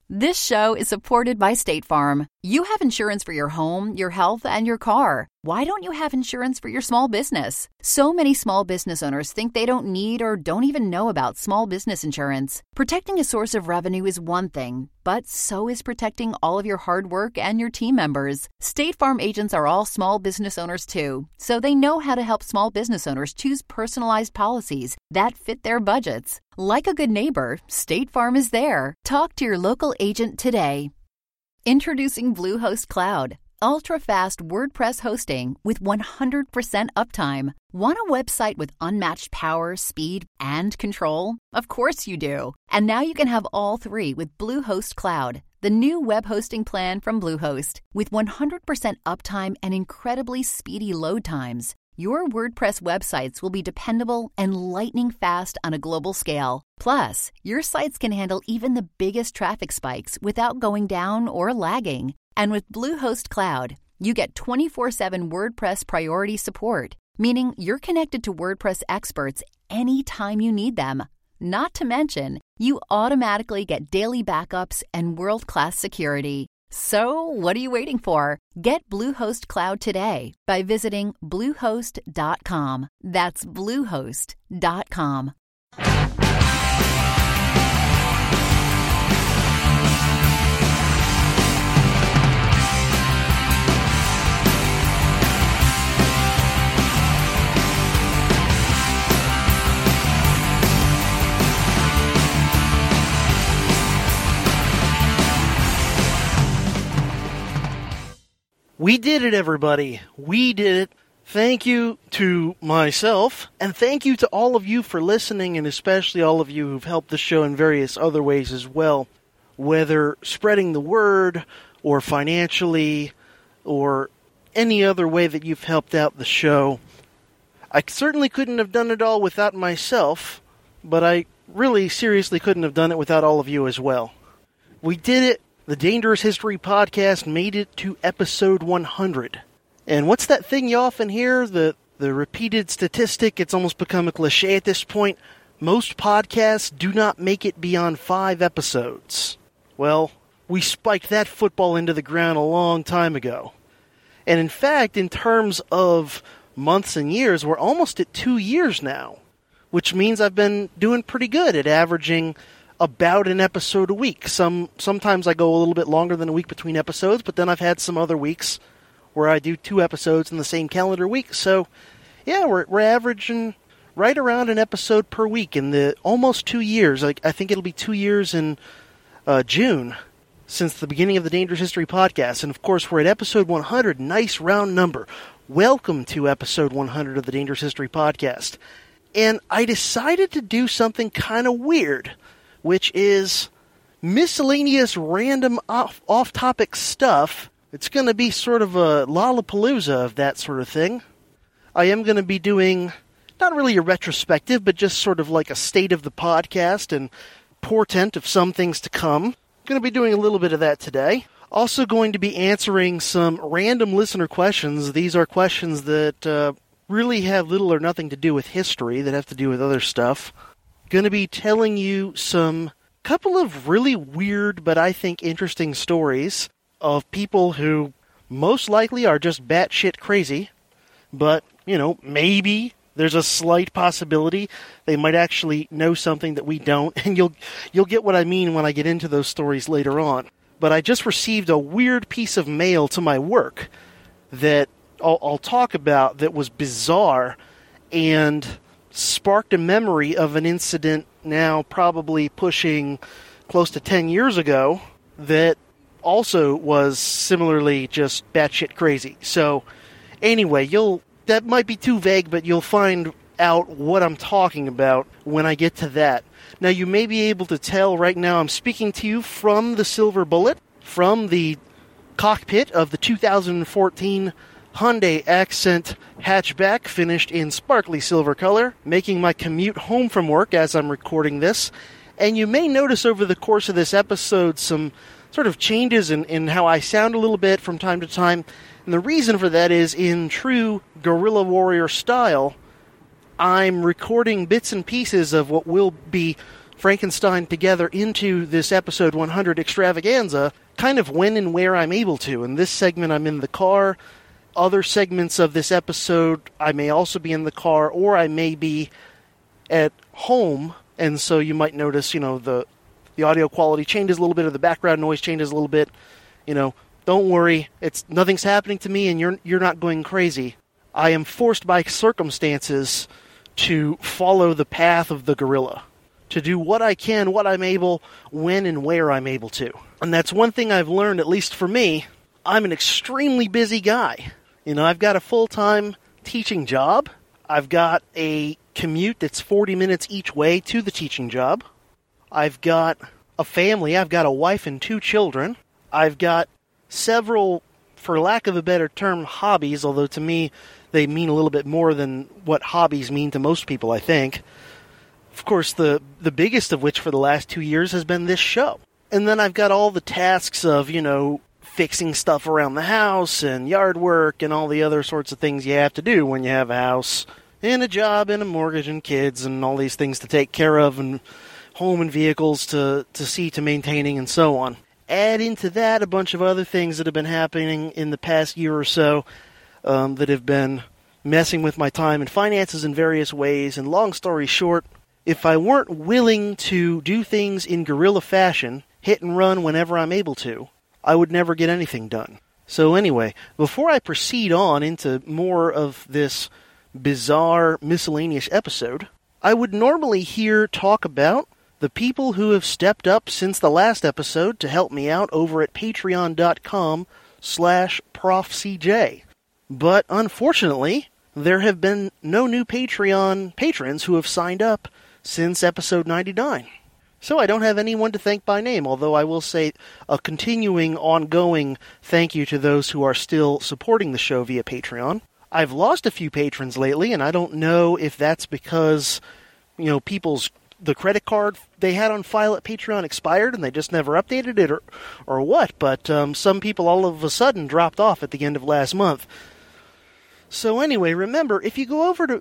This show is supported by State Farm. You have insurance for your home, your health, and your car. Why don't you have insurance for your small business? So many small business owners think they don't need or don't even know about small business insurance. Protecting a source of revenue is one thing, but so is protecting all of your hard work and your team members. State Farm agents are all small business owners too, so they know how to help small business owners choose personalized policies that fit their budgets. Like a good neighbor, State Farm is there. Talk to your local agent today. Introducing Bluehost Cloud, ultra-fast WordPress hosting with 100% uptime. Want a website with unmatched power, speed, and control? Of course you do. And now you can have all three with Bluehost Cloud, the new web hosting plan from Bluehost. With 100% uptime and incredibly speedy load times, your WordPress websites will be dependable and lightning fast on a global scale. Plus, your sites can handle even the biggest traffic spikes without going down or lagging. And with Bluehost Cloud, you get 24/7 WordPress priority support, meaning you're connected to WordPress experts anytime you need them. Not to mention, you automatically get daily backups and world-class security. So, what are you waiting for? Get Bluehost Cloud today by visiting Bluehost.com. That's Bluehost.com. We did it, everybody. We did it. Thank you to myself, and thank you to all of you for listening, and especially all of you who've helped the show in various other ways as well, whether spreading the word, or financially, or any other way that you've helped out the show. I certainly couldn't have done it all without myself, but I really seriously couldn't have done it without all of you as well. We did it. The Dangerous History Podcast made it to episode 100. And what's that thing you often hear? The repeated statistic, it's almost become a cliche at this point. Most podcasts do not make it beyond 5 episodes. Well, we spiked that football into the ground a long time ago. And in fact, in terms of months and years, we're almost at 2 years now. Which means I've been doing pretty good at averaging about an episode a week. Sometimes I go a little bit longer than a week between episodes, but then I've had some other weeks where I do 2 episodes in the same calendar week. So, yeah, we're averaging right around an episode per week in the almost 2 years. I think it'll be 2 years in June since the beginning of the Dangerous History Podcast. And, of course, we're at episode 100. Nice round number. Welcome to episode 100 of the Dangerous History Podcast. And I decided to do something kind of weird, which is miscellaneous random off-topic stuff. It's going to be sort of a Lollapalooza of that sort of thing. I am going to be doing, not really a retrospective, but just sort of like a state of the podcast and portent of some things to come. Going to be doing a little bit of that today. Also going to be answering some random listener questions. These are questions that really have little or nothing to do with history, that have to do with other stuff. Going to be telling you some couple of really weird but I think interesting stories of people who most likely are just batshit crazy, but, maybe there's a slight possibility they might actually know something that we don't, and you'll get what I mean when I get into those stories later on. But I just received a weird piece of mail to my work that I'll talk about that was bizarre and sparked a memory of an incident now probably pushing close to 10 years ago that also was similarly just batshit crazy. So anyway, that might be too vague, but you'll find out what I'm talking about when I get to that. Now, you may be able to tell right now I'm speaking to you from the Silver Bullet, from the cockpit of the 2014 Hyundai Accent hatchback finished in sparkly silver color, making my commute home from work as I'm recording this. And you may notice over the course of this episode some sort of changes in how I sound a little bit from time to time. And the reason for that is, in true guerrilla warrior style, I'm recording bits and pieces of what will be Frankenstein together into this episode 100 extravaganza kind of when and where I'm able to. In this segment, I'm in the car. Other segments of this episode, I may also be in the car, or I may be at home, and so you might notice, the audio quality changes a little bit, or the background noise changes a little bit. Don't worry, nothing's happening to me, and you're not going crazy. I am forced by circumstances to follow the path of the gorilla, to do what I can, what I'm able, when and where I'm able to. And that's one thing I've learned, at least for me. I'm an extremely busy guy. I've got a full-time teaching job. I've got a commute that's 40 minutes each way to the teaching job. I've got a family. I've got a wife and 2 children. I've got several, for lack of a better term, hobbies, although to me they mean a little bit more than what hobbies mean to most people, I think. Of course, the biggest of which for the last 2 years has been this show. And then I've got all the tasks of, fixing stuff around the house and yard work and all the other sorts of things you have to do when you have a house and a job and a mortgage and kids and all these things to take care of and home and vehicles to see to maintaining and so on. Add into that a bunch of other things that have been happening in the past year or so that have been messing with my time and finances in various ways. And long story short, if I weren't willing to do things in guerrilla fashion, hit and run whenever I'm able to, I would never get anything done. So anyway, before I proceed on into more of this bizarre, miscellaneous episode, I would normally here talk about the people who have stepped up since the last episode to help me out over at patreon.com/ProfCJ. But unfortunately, there have been no new Patreon patrons who have signed up since episode 99. So I don't have anyone to thank by name, although I will say a continuing, ongoing thank you to those who are still supporting the show via Patreon. I've lost a few patrons lately, and I don't know if that's because, the credit card they had on file at Patreon expired and they just never updated it or what, but some people all of a sudden dropped off at the end of last month. So anyway, remember, if you go over to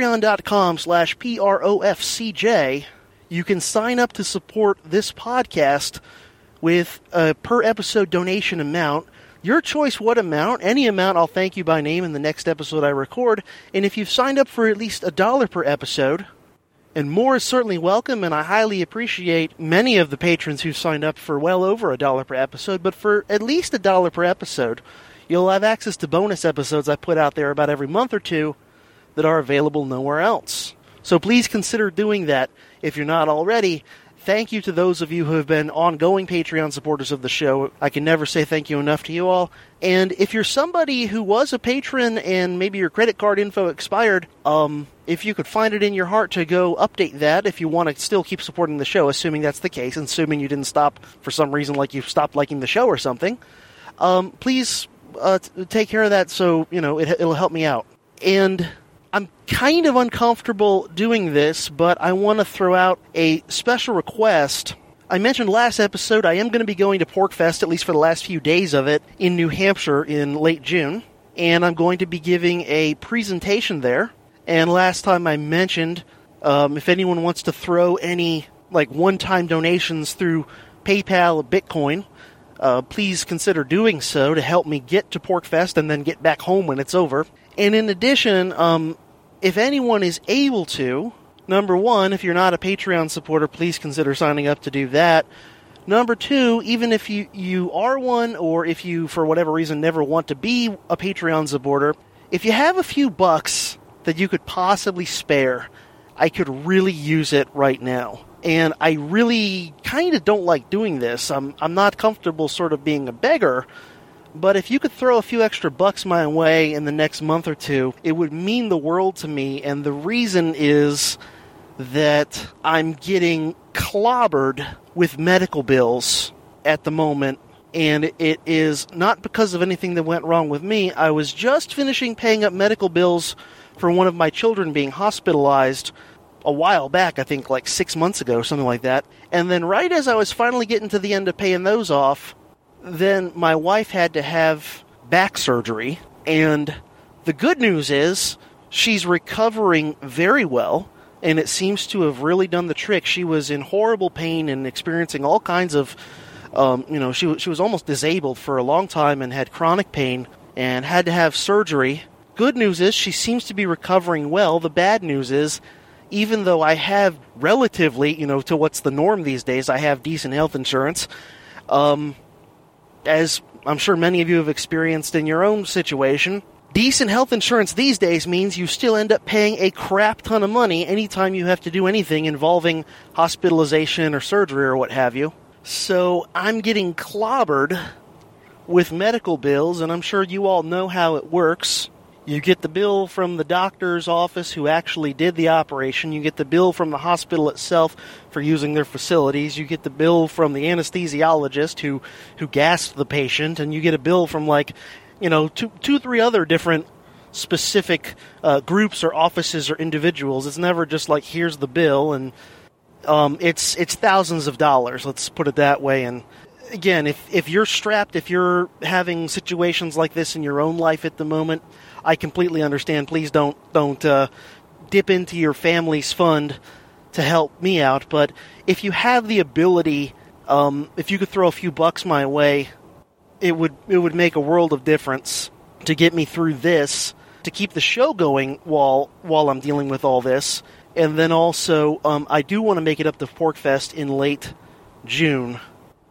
patreon.com/PROFCJ, you can sign up to support this podcast with a per-episode donation amount. Your choice what amount. Any amount, I'll thank you by name in the next episode I record. And if you've signed up for at least $1 per episode, and more is certainly welcome, and I highly appreciate many of the patrons who've signed up for well over $1 per episode, but for at least $1 per episode, you'll have access to bonus episodes I put out there about every month or two that are available nowhere else. So please consider doing that if you're not already. Thank you to those of you who have been ongoing Patreon supporters of the show. I can never say thank you enough to you all. And if you're somebody who was a patron and maybe your credit card info expired, if you could find it in your heart to go update that if you want to still keep supporting the show, assuming that's the case, and assuming you didn't stop for some reason like you stopped liking the show or something, please take care of that so, it'll help me out. And I'm kind of uncomfortable doing this, but I want to throw out a special request. I mentioned last episode I am going to be going to PorcFest, at least for the last few days of it, in New Hampshire in late June, and I'm going to be giving a presentation there. And last time I mentioned, if anyone wants to throw any one-time donations through PayPal or Bitcoin, please consider doing so to help me get to PorcFest and then get back home when it's over. And in addition, if anyone is able to, number one, if you're not a Patreon supporter, please consider signing up to do that. Number two, even if you are one, or if you, for whatever reason, never want to be a Patreon supporter, if you have a few bucks that you could possibly spare, I could really use it right now. And I really kind of don't like doing this. I'm not comfortable sort of being a beggar, but if you could throw a few extra bucks my way in the next month or two, it would mean the world to me. And the reason is that I'm getting clobbered with medical bills at the moment. And it is not because of anything that went wrong with me. I was just finishing paying up medical bills for one of my children being hospitalized a while back, I think 6 months ago, something like that. And then right as I was finally getting to the end of paying those off, then my wife had to have back surgery, and the good news is she's recovering very well. and it seems to have really done the trick. She was in horrible pain and experiencing all kinds of, she was almost disabled for a long time and had chronic pain and had to have surgery. Good news is she seems to be recovering well. The bad news is, even though I have relatively, to what's the norm these days, I have decent health insurance, as I'm sure many of you have experienced in your own situation, decent health insurance these days means you still end up paying a crap ton of money anytime you have to do anything involving hospitalization or surgery or what have you. So I'm getting clobbered with medical bills, and I'm sure you all know how it works. You get the bill from the doctor's office who actually did the operation. You get the bill from the hospital itself for using their facilities. You get the bill from the anesthesiologist who gassed the patient. And you get a bill from two, three other different specific groups or offices or individuals. It's never just like, here's the bill. And it's thousands of dollars, let's put it that way. And again, if you're strapped, if you're having situations like this in your own life at the moment, I completely understand. Please don't dip into your family's fund to help me out. But if you have the ability, if you could throw a few bucks my way, it would make a world of difference to get me through this, to keep the show going while I'm dealing with all this. And then also, I do want to make it up to PorcFest in late June.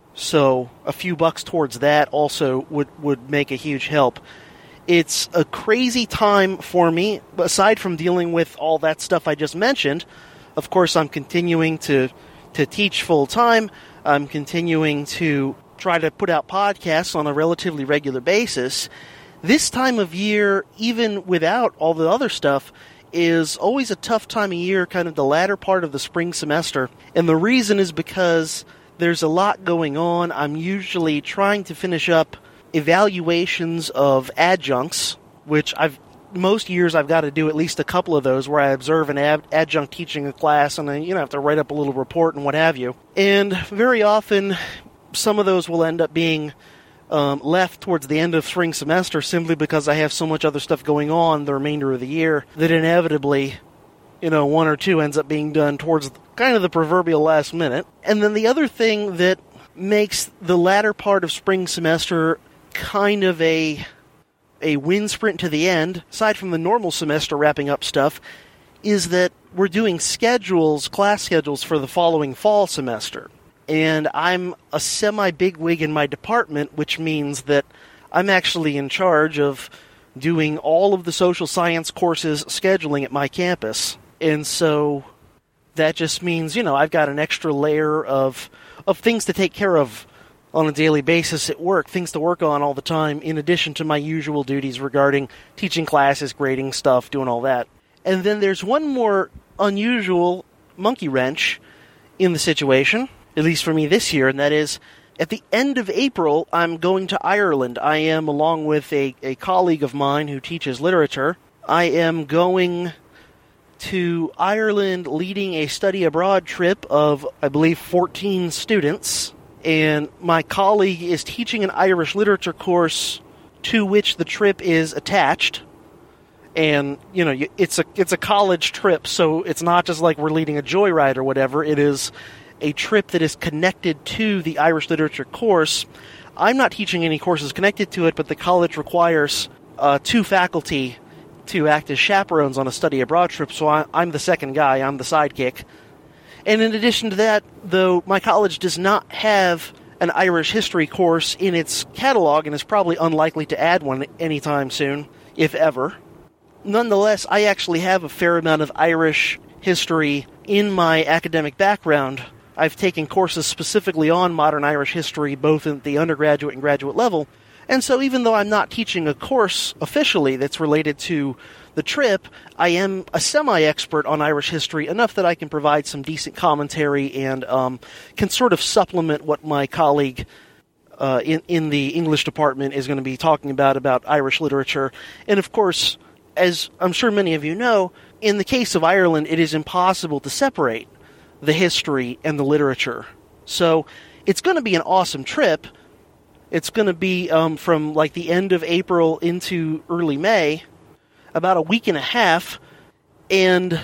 So a few bucks towards that also would make a huge help. It's a crazy time for me. Aside from dealing with all that stuff I just mentioned, of course I'm continuing to teach full-time. I'm continuing to try to put out podcasts on a relatively regular basis. This time of year, even without all the other stuff, is always a tough time of year, kind of the latter part of the spring semester. And the reason is because there's a lot going on. I'm usually trying to finish up evaluations of adjuncts, which most years I've got to do at least a couple of those where I observe an adjunct teaching a class and I have to write up a little report and what have you. And very often some of those will end up being left towards the end of spring semester simply because I have so much other stuff going on the remainder of the year that inevitably, one or two ends up being done towards kind of the proverbial last minute. And then the other thing that makes the latter part of spring semester kind of a wind sprint to the end, aside from the normal semester wrapping up stuff, is that we're doing class schedules for the following fall semester. And I'm a semi-bigwig in my department, which means that I'm actually in charge of doing all of the social science courses scheduling at my campus. And so that just means, I've got an extra layer of things to take care of on a daily basis at work, things to work on all the time, in addition to my usual duties regarding teaching classes, grading stuff, doing all that. And then there's one more unusual monkey wrench in the situation, at least for me this year, and that is, at the end of April, I'm going to Ireland. I am, along with a colleague of mine who teaches literature, I am going to Ireland leading a study abroad trip of, I believe, 14 students. And my colleague is teaching an Irish literature course to which the trip is attached. And, it's a college trip, so it's not just like we're leading a joyride or whatever. It is a trip that is connected to the Irish literature course. I'm not teaching any courses connected to it, but the college requires 2 faculty to act as chaperones on a study abroad trip, so I'm the second guy, I'm the sidekick. And in addition to that, though my college does not have an Irish history course in its catalog and is probably unlikely to add one anytime soon, if ever, nonetheless, I actually have a fair amount of Irish history in my academic background. I've taken courses specifically on modern Irish history, both at the undergraduate and graduate level. And so even though I'm not teaching a course officially that's related to the trip, I am a semi-expert on Irish history, enough that I can provide some decent commentary and can sort of supplement what my colleague in the English department is going to be talking about Irish literature. And of course, as I'm sure many of you know, in the case of Ireland, it is impossible to separate the history and the literature. So it's going to be an awesome trip. It's going to be from like the end of April into early May, about a week and a half, and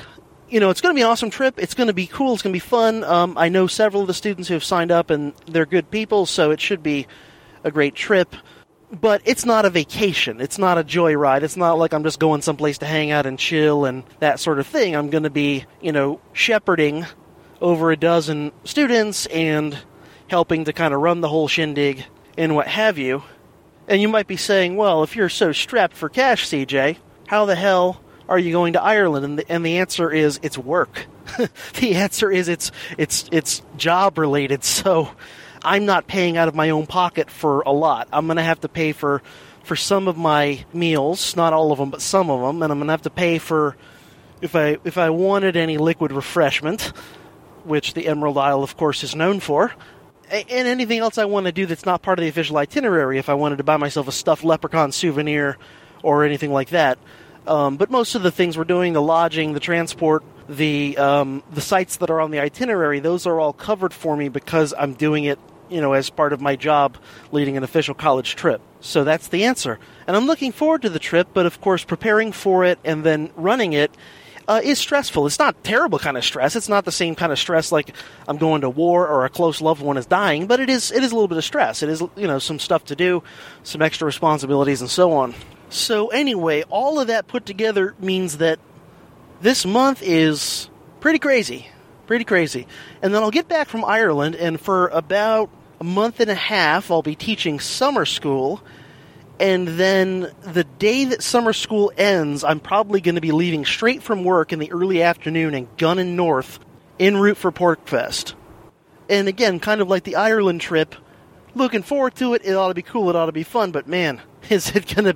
it's going to be an awesome trip. It's going to be cool. It's going to be fun. I know several of the students who have signed up, and they're good people, so it should be a great trip. But it's not a vacation. It's not a joyride. It's not like I'm just going someplace to hang out and chill and that sort of thing. I'm going to be, shepherding over a dozen students and helping to kind of run the whole shindig and what have you. And you might be saying, well, if you're so strapped for cash, CJ, how the hell are you going to Ireland? And the answer is it's work. The answer is it's job related. So I'm not paying out of my own pocket for a lot. I'm going to have to pay for some of my meals, not all of them, but some of them, and I'm going to have to pay for if I wanted any liquid refreshment, which the Emerald Isle, of course, is known for, and anything else I want to do that's not part of the official itinerary. If I wanted to buy myself a stuffed leprechaun souvenir or anything like that. But most of the things we're doing, the lodging, the transport, the sites that are on the itinerary, those are all covered for me because I'm doing it, as part of my job leading an official college trip. So that's the answer. And I'm looking forward to the trip, but of course preparing for it and then running it is stressful. It's not terrible kind of stress. It's not the same kind of stress like I'm going to war or a close loved one is dying, but it is a little bit of stress. It is, some stuff to do, some extra responsibilities and so on. So anyway, all of that put together means that this month is pretty crazy. And then I'll get back from Ireland, and for about a month and a half, I'll be teaching summer school. And then the day that summer school ends, I'm probably going to be leaving straight from work in the early afternoon and gunning north en route for PorcFest. And again, kind of like the Ireland trip, looking forward to it. It ought to be cool. It ought to be fun. But man, is it going to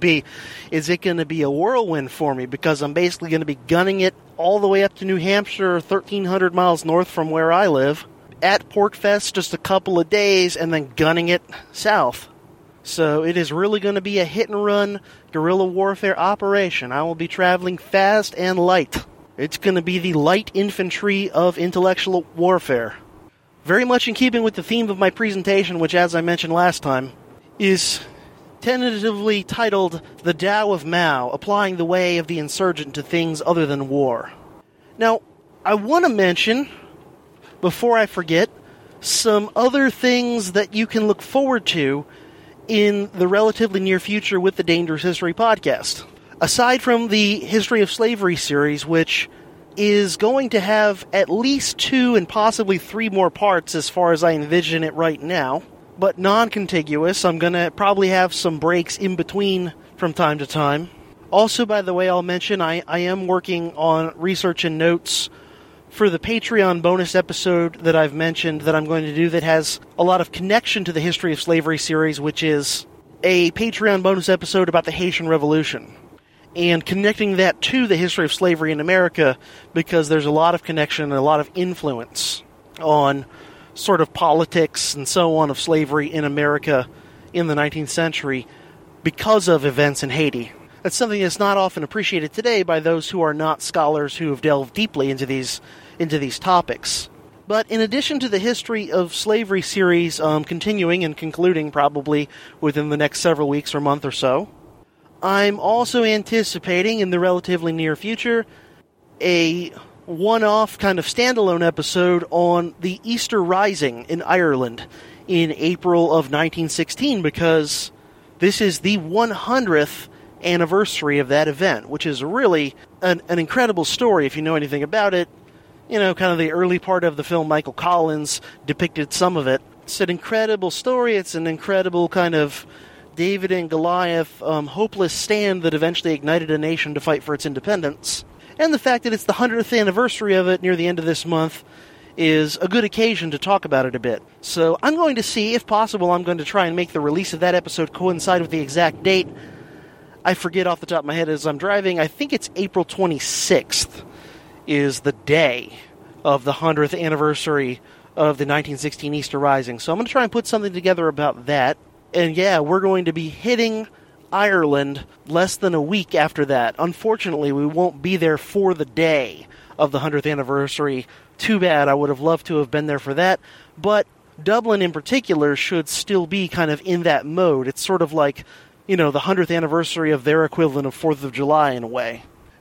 be a whirlwind for me? Because I'm basically going to be gunning it all the way up to New Hampshire, 1,300 miles north from where I live, at PorcFest just a couple of days, and then gunning it south. So it is really going to be a hit-and-run guerrilla warfare operation. I will be traveling fast and light. It's going to be the light infantry of intellectual warfare. Very much in keeping with the theme of my presentation, which, as I mentioned last time, is tentatively titled The Tao of Mao, Applying the Way of the Insurgent to Things Other Than War. Now, I want to mention, before I forget, some other things that you can look forward to in the relatively near future with the Dangerous History podcast. Aside from the History of Slavery series, which is going to have at least 2 and possibly 3 more parts as far as I envision it right now, but non-contiguous. I'm going to probably have some breaks in between from time to time. Also, by the way, I'll mention I am working on research and notes for the Patreon bonus episode that I've mentioned that I'm going to do that has a lot of connection to the History of Slavery series, which is a Patreon bonus episode about the Haitian Revolution. And connecting that to the history of slavery in America, because there's a lot of connection and a lot of influence on sort of politics and so on of slavery in America in the 19th century because of events in Haiti. That's something that's not often appreciated today by those who are not scholars who have delved deeply into these topics. But in addition to the History of Slavery series continuing and concluding probably within the next several weeks or month or so, I'm also anticipating in the relatively near future a one-off kind of standalone episode on the Easter Rising in Ireland in April of 1916, because this is the 100th anniversary of that event, which is really an incredible story if you know anything about it. Kind of the early part of the film, Michael Collins depicted some of it. It's an incredible story. It's an incredible kind of David and Goliath hopeless stand that eventually ignited a nation to fight for its independence. And the fact that it's the 100th anniversary of it near the end of this month is a good occasion to talk about it a bit. So I'm going to see, if possible, I'm going to try and make the release of that episode coincide with the exact date. I forget off the top of my head as I'm driving. I think it's April 26th is the day of the 100th anniversary of the 1916 Easter Rising. So I'm going to try and put something together about that. And yeah, we're going to be hitting Ireland less than a week after that. Unfortunately, we won't be there for the day of the 100th anniversary. Too bad. I would have loved to have been there for that. But Dublin in particular should still be kind of in that mode. It's sort of like, the 100th anniversary of their equivalent of 4th of July in a way.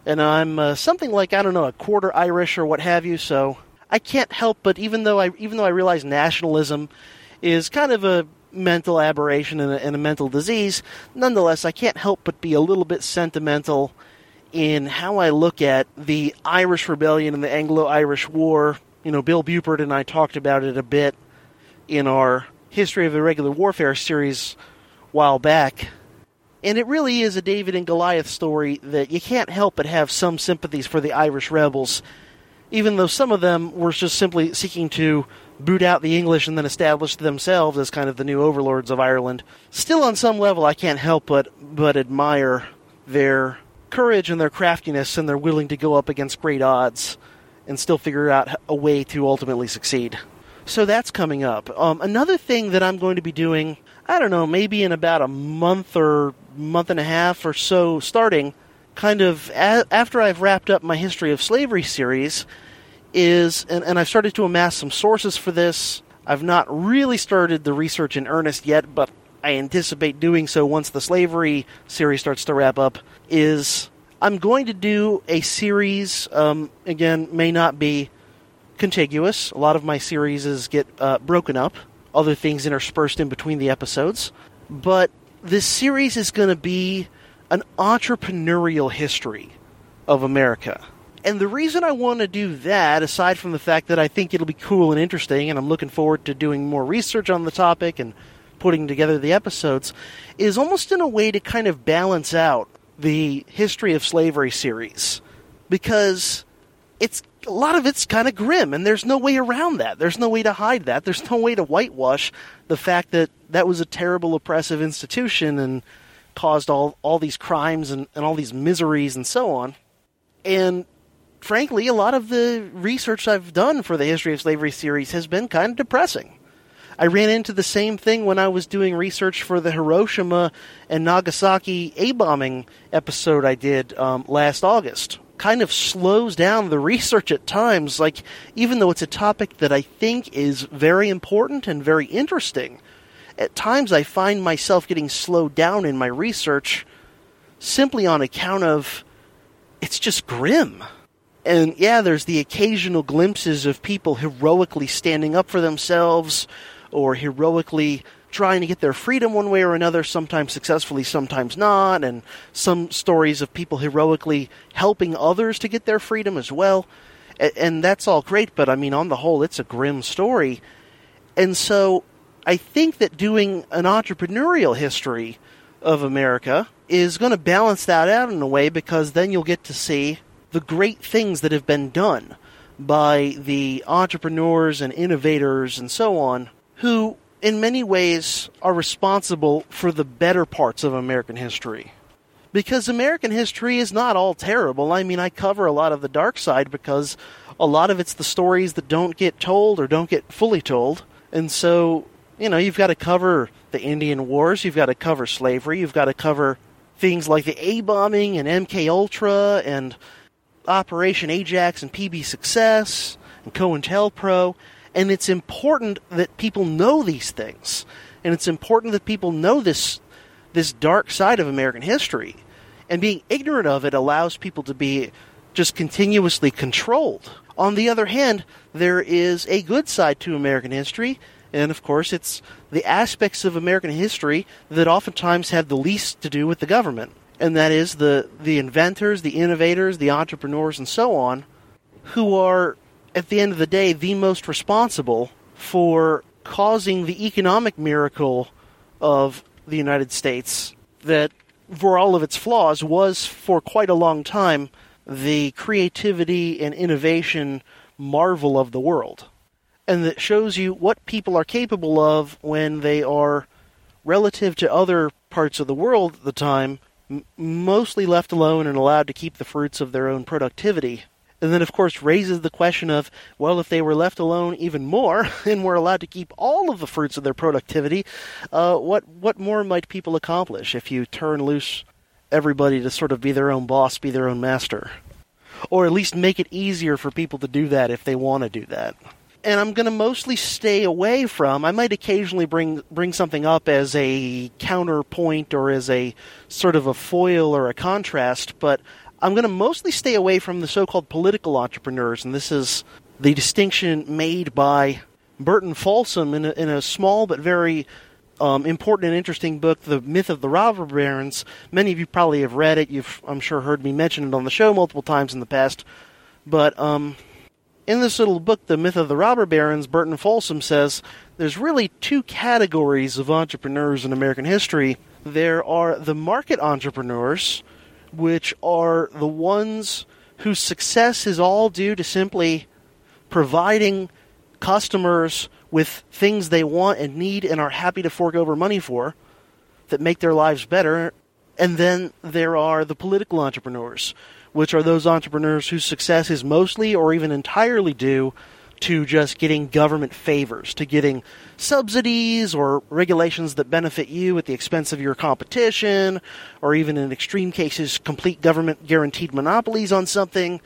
And I'm something like, I don't know, a quarter Irish or what have you, so I can't help but, even though I realize nationalism is kind of a mental aberration and a mental disease, nonetheless, I can't help but be a little bit sentimental in how I look at the Irish Rebellion and the Anglo-Irish War. You know, Bill Buford and I talked about it a bit in our History of Irregular Warfare series a while back. And it really is a David and Goliath story that you can't help but have some sympathies for the Irish rebels, even though some of them were just simply seeking to boot out the English and then establish themselves as kind of the new overlords of Ireland. Still, on some level, I can't help but admire their courage and their craftiness, and they're willing to go up against great odds and still figure out a way to ultimately succeed. So that's coming up. Another thing that I'm going to be doing, I don't know, maybe in about a month or month and a half or so, starting kind of after I've wrapped up my History of Slavery series, is, and I've started to amass some sources for this. I've not really started the research in earnest yet, but I anticipate doing so once the slavery series starts to wrap up, is I'm going to do a series, again, may not be contiguous. A lot of my series get broken up, other things interspersed in between the episodes, but this series is going to be an entrepreneurial history of America. And the reason I want to do that, aside from the fact that I think it'll be cool and interesting, and I'm looking forward to doing more research on the topic and putting together the episodes, is almost in a way to kind of balance out the History of Slavery series. Because a lot of it's kind of grim, and there's no way around that. There's no way to hide that. There's no way to whitewash the fact that that was a terrible, oppressive institution and caused all these crimes and all these miseries and so on. And frankly, a lot of the research I've done for the History of Slavery series has been kind of depressing. I ran into the same thing when I was doing research for the Hiroshima and Nagasaki A-bombing episode I did last August. Kind of slows down the research at times, like, even though it's a topic that I think is very important and very interesting, at times I find myself getting slowed down in my research simply on account of it's just grim. And yeah, there's the occasional glimpses of people heroically standing up for themselves or heroically trying to get their freedom one way or another, sometimes successfully, sometimes not, and some stories of people heroically helping others to get their freedom as well. And that's all great, but I mean, on the whole, it's a grim story. And so I think that doing an entrepreneurial history of America is going to balance that out in a way, because then you'll get to see the great things that have been done by the entrepreneurs and innovators and so on, who in many ways are responsible for the better parts of American history. Because American history is not all terrible. I mean, I cover a lot of the dark side because a lot of it's the stories that don't get told or don't get fully told. And so, you know, you've got to cover the Indian Wars, you've got to cover slavery, you've got to cover things like the A-bombing and MK-Ultra and Operation Ajax and PB Success and COINTELPRO. And it's important that people know these things. And it's important that people know this dark side of American history. And being ignorant of it allows people to be just continuously controlled. On the other hand, there is a good side to American history. And of course, it's the aspects of American history that oftentimes have the least to do with the government. And that is the inventors, the innovators, the entrepreneurs, and so on, who are, at the end of the day, the most responsible for causing the economic miracle of the United States that, for all of its flaws, was for quite a long time the creativity and innovation marvel of the world. And that shows you what people are capable of when they are, relative to other parts of the world at the time, mostly left alone and allowed to keep the fruits of their own productivity. And then, of course, raises the question of, well, if they were left alone even more and were allowed to keep all of the fruits of their productivity, what more might people accomplish if you turn loose everybody to sort of be their own boss, be their own master? Or at least make it easier for people to do that if they want to do that. And I'm going to mostly stay away from, I might occasionally bring something up as a counterpoint or as a sort of a foil or a contrast, but I'm going to mostly stay away from the so-called political entrepreneurs, and this is the distinction made by Burton Folsom in a small but very important and interesting book, The Myth of the Robber Barons. Many of you probably have read it. You've, I'm sure, heard me mention it on the show multiple times in the past. But in this little book, The Myth of the Robber Barons, Burton Folsom says there's really two categories of entrepreneurs in American history. There are the market entrepreneurs, which are the ones whose success is all due to simply providing customers with things they want and need and are happy to fork over money for that make their lives better. And then there are the political entrepreneurs, which are those entrepreneurs whose success is mostly or even entirely due to just getting government favors, to getting subsidies or regulations that benefit you at the expense of your competition, or even in extreme cases, complete government-guaranteed monopolies on something,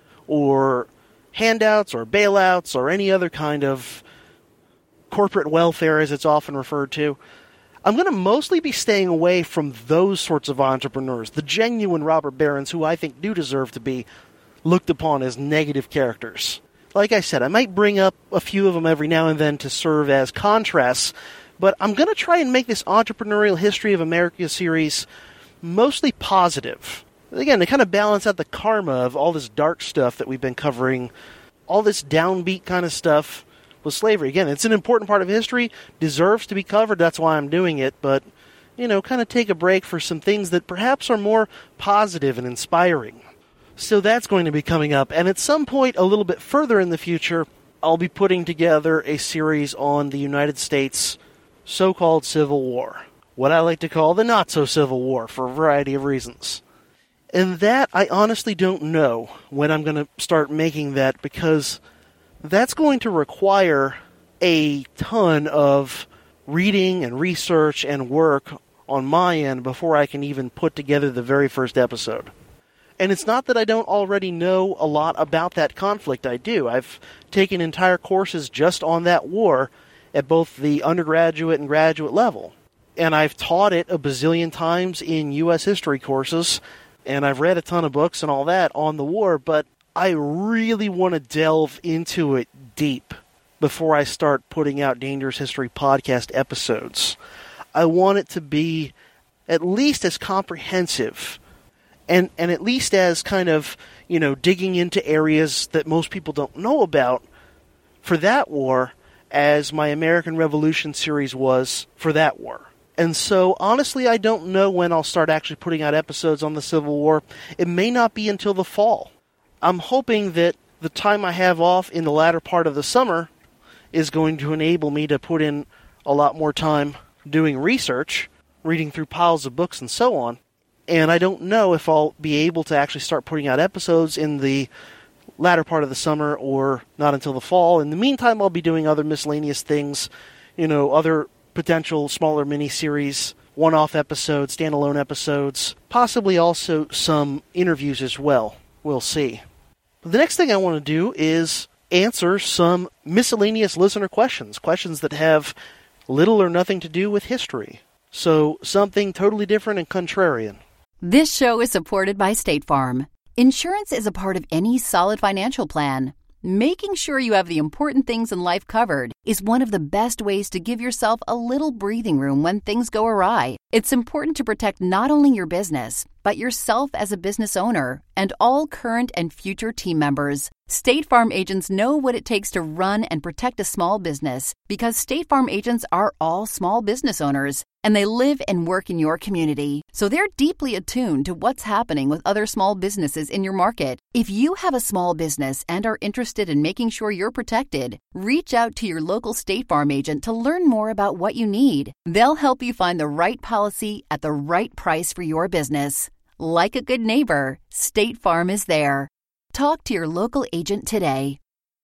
or handouts or bailouts or any other kind of corporate welfare, as it's often referred to. I'm going to mostly be staying away from those sorts of entrepreneurs, the genuine robber barons who I think do deserve to be looked upon as negative characters. Like I said, I might bring up a few of them every now and then to serve as contrasts, but I'm going to try and make this Entrepreneurial History of America series mostly positive. Again, to kind of balance out the karma of all this dark stuff that we've been covering, all this downbeat kind of stuff with slavery. Again, it's an important part of history, deserves to be covered, that's why I'm doing it, but, you know, kind of take a break for some things that perhaps are more positive and inspiring. So that's going to be coming up, and at some point a little bit further in the future, I'll be putting together a series on the United States so-called Civil War. What I like to call the not-so-Civil War, for a variety of reasons. And that, I honestly don't know when I'm going to start making that, because that's going to require a ton of reading and research and work on my end before I can even put together the very first episode. And it's not that I don't already know a lot about that conflict. I do. I've taken entire courses just on that war at both the undergraduate and graduate level. And I've taught it a bazillion times in U.S. history courses, and I've read a ton of books and all that on the war, but I really want to delve into it deep before I start putting out Dangerous History podcast episodes. I want it to be at least as comprehensive and at least as kind of, you know, digging into areas that most people don't know about for that war as my American Revolution series was for that war. And so, honestly, I don't know when I'll start actually putting out episodes on the Civil War. It may not be until the fall. I'm hoping that the time I have off in the latter part of the summer is going to enable me to put in a lot more time doing research, reading through piles of books and so on. And I don't know if I'll be able to actually start putting out episodes in the latter part of the summer or not until the fall. In the meantime, I'll be doing other miscellaneous things, you know, other potential smaller mini-series, one-off episodes, standalone episodes, possibly also some interviews as well. We'll see. The next thing I want to do is answer some miscellaneous listener questions that have little or nothing to do with history. So something totally different and contrarian. This show is supported by State Farm. Insurance is a part of any solid financial plan. Making sure you have the important things in life covered is one of the best ways to give yourself a little breathing room when things go awry. It's important to protect not only your business, but yourself as a business owner and all current and future team members. State Farm agents know what it takes to run and protect a small business because State Farm agents are all small business owners and they live and work in your community. So they're deeply attuned to what's happening with other small businesses in your market. If you have a small business and are interested in making sure you're protected, reach out to your local State Farm agent to learn more about what you need. They'll help you find the right policy at the right price for your business. Like a good neighbor, State Farm is there. Talk to your local agent today.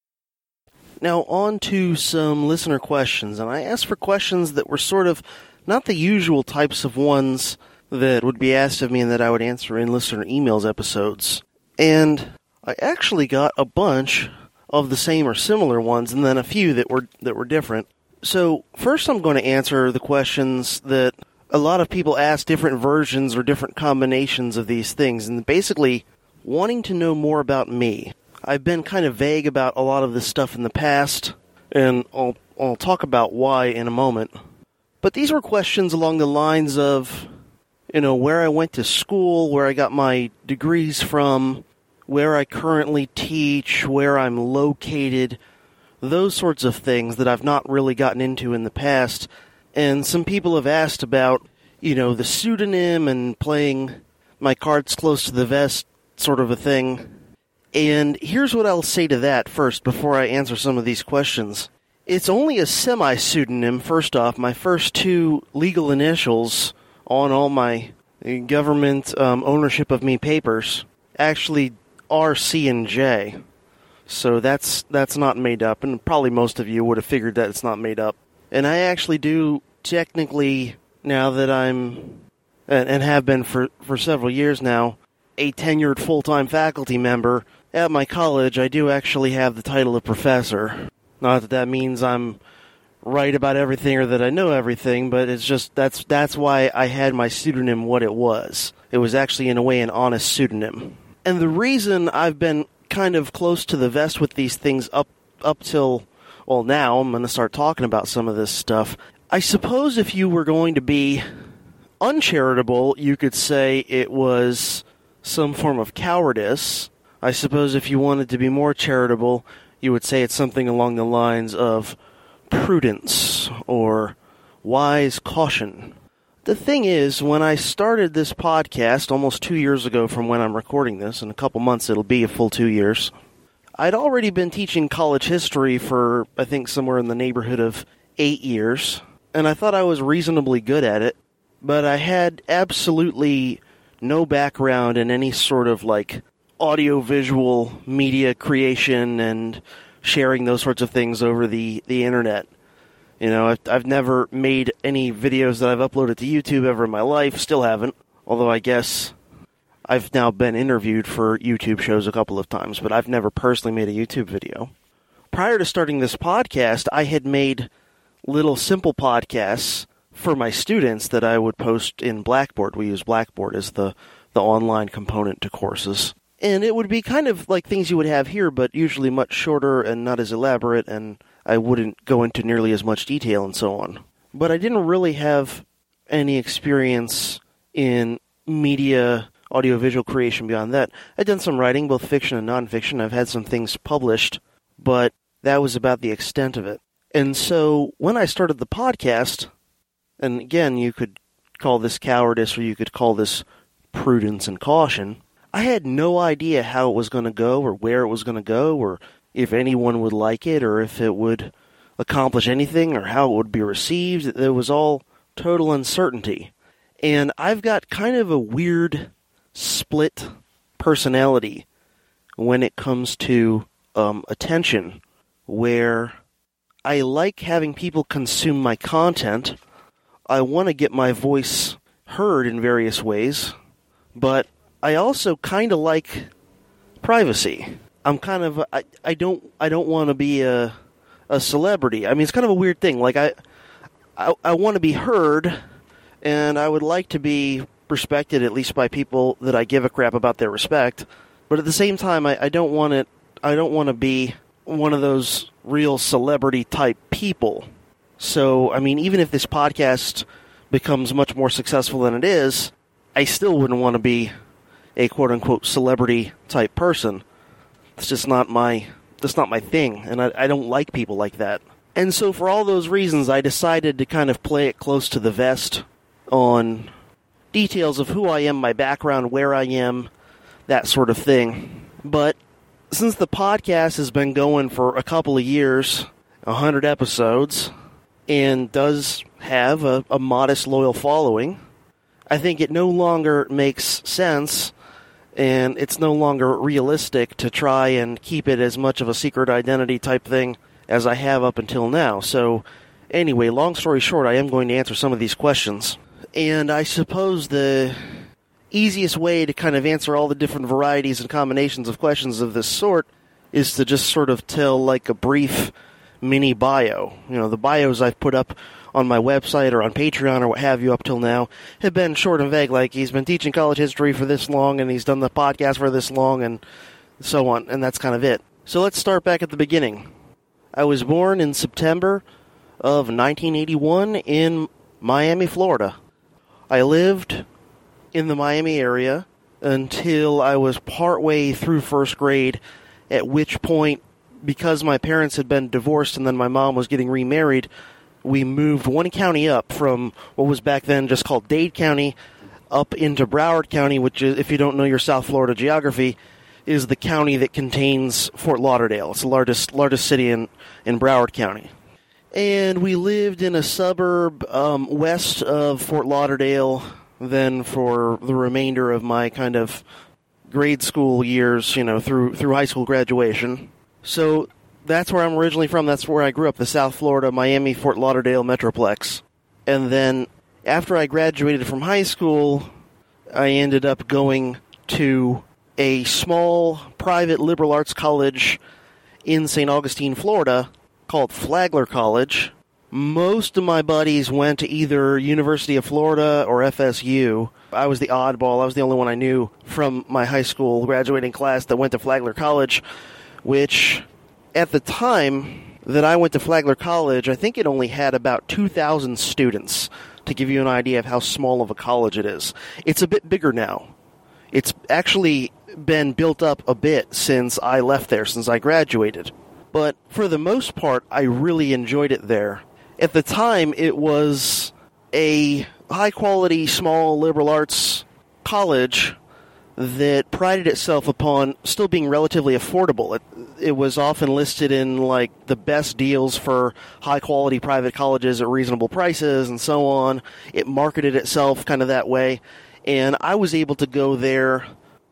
Now on to some listener questions, and I asked for questions that were sort of not the usual types of ones that would be asked of me and that I would answer in listener emails episodes. And I actually got a bunch of the same or similar ones, and then a few that were different. So first I'm going to answer the questions that a lot of people ask, different versions or different combinations of these things. And basically wanting to know more about me. I've been kind of vague about a lot of this stuff in the past, and I'll talk about why in a moment. But these were questions along the lines of, where I went to school, where I got my degrees from, where I currently teach, where I'm located, those sorts of things that I've not really gotten into in the past. And some people have asked about, the pseudonym and playing my cards close to the vest sort of a thing. And here's what I'll say to that first before I answer some of these questions. It's only a semi-pseudonym, first off. My first two legal initials on all my government ownership of me papers actually are C and J. So that's not made up, and probably most of you would have figured that it's not made up. And I actually do technically, now that I'm, and have been for several years now, a tenured full-time faculty member at my college, I do actually have the title of professor. Not that means I'm right about everything or that I know everything, but it's just that's why I had my pseudonym what it was. It was actually, in a way, an honest pseudonym. And the reason I've been kind of close to the vest with these things up till, well, now I'm going to start talking about some of this stuff. I suppose if you were going to be uncharitable, you could say it was some form of cowardice. I suppose if you wanted to be more charitable, you would say it's something along the lines of prudence or wise caution. The thing is, when I started this podcast almost 2 years ago from when I'm recording this, in a couple months it'll be a full 2 years, I'd already been teaching college history for, I think, somewhere in the neighborhood of 8 years, and I thought I was reasonably good at it, but I had absolutely no background in any sort of, audio-visual media creation and sharing those sorts of things over the internet. I've never made any videos that I've uploaded to YouTube ever in my life, still haven't, although I guess I've now been interviewed for YouTube shows a couple of times, but I've never personally made a YouTube video. Prior to starting this podcast, I had made little simple podcasts for my students that I would post in Blackboard. We use Blackboard as the online component to courses. And it would be kind of like things you would have here, but usually much shorter and not as elaborate, and I wouldn't go into nearly as much detail and so on. But I didn't really have any experience in media, audiovisual creation beyond that. I'd done some writing, both fiction and nonfiction. I've had some things published, but that was about the extent of it. And so when I started the podcast, and again, you could call this cowardice or you could call this prudence and caution, I had no idea how it was going to go or where it was going to go or if anyone would like it or if it would accomplish anything or how it would be received. There was all total uncertainty. And I've got kind of a weird split personality when it comes to attention, where I like having people consume my content. I want to get my voice heard in various ways, but I also kind of like privacy. I'm kind of I don't want to be a celebrity. I mean, it's kind of a weird thing. Like I want to be heard, and I would like to be respected at least by people that I give a crap about their respect. But at the same time, I don't want it. I don't want to be one of those real celebrity type people. So, I mean, even if this podcast becomes much more successful than it is, I still wouldn't want to be a quote-unquote celebrity-type person. It's just not my thing, and I don't like people like that. And so for all those reasons, I decided to kind of play it close to the vest on details of who I am, my background, where I am, that sort of thing. But since the podcast has been going for a couple of years, 100 episodes, and does have a modest, loyal following, I think it no longer makes sense, and it's no longer realistic to try and keep it as much of a secret identity type thing as I have up until now. So, anyway, long story short, I am going to answer some of these questions. And I suppose the easiest way to kind of answer all the different varieties and combinations of questions of this sort is to just sort of tell like a brief mini bio. You know, the bios I've put up on my website or on Patreon or what have you up till now have been short and vague, like he's been teaching college history for this long and he's done the podcast for this long and so on, and that's kind of it. So let's start back at the beginning. I was born in September of 1981 in Miami, Florida. I lived in the Miami area until I was partway through first grade, at which point, because my parents had been divorced and then my mom was getting remarried, we moved one county up from what was back then just called Dade County up into Broward County, which is, if you don't know your South Florida geography, is the county that contains Fort Lauderdale. It's the largest city in Broward County. And we lived in a suburb west of Fort Lauderdale then for the remainder of my kind of grade school years, through high school graduation. So that's where I'm originally from. That's where I grew up, the South Florida, Miami, Fort Lauderdale Metroplex. And then after I graduated from high school, I ended up going to a small private liberal arts college in St. Augustine, Florida, called Flagler College. Most of my buddies went to either University of Florida or FSU. I was the oddball. I was the only one I knew from my high school graduating class that went to Flagler College, which at the time that I went to Flagler College, I think it only had about 2,000 students, to give you an idea of how small of a college it is. It's a bit bigger now. It's actually been built up a bit since I left there, since I graduated. But for the most part, I really enjoyed it there. At the time, it was a high-quality, small liberal arts college that prided itself upon still being relatively affordable. It was often listed in, like, the best deals for high-quality private colleges at reasonable prices and so on. It marketed itself kind of that way. And I was able to go there,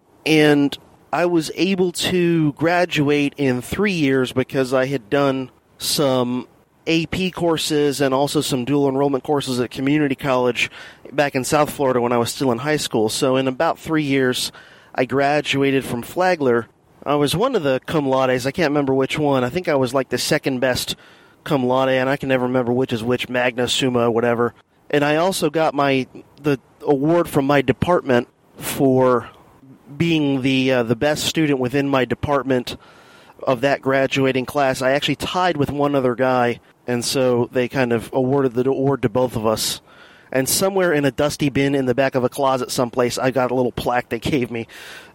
and I was able to graduate in 3 years because I had done some AP courses and also some dual enrollment courses at community college back in South Florida when I was still in high school. So in about 3 years, I graduated from Flagler. I was one of the cum laudes. I can't remember which one. I think I was like the second best cum laude, and I can never remember which is which, magna summa, whatever. And I also got the award from my department for being the best student within my department of that graduating class. I actually tied with one other guy, and so they kind of awarded the award to both of us. And somewhere in a dusty bin in the back of a closet someplace, I got a little plaque they gave me.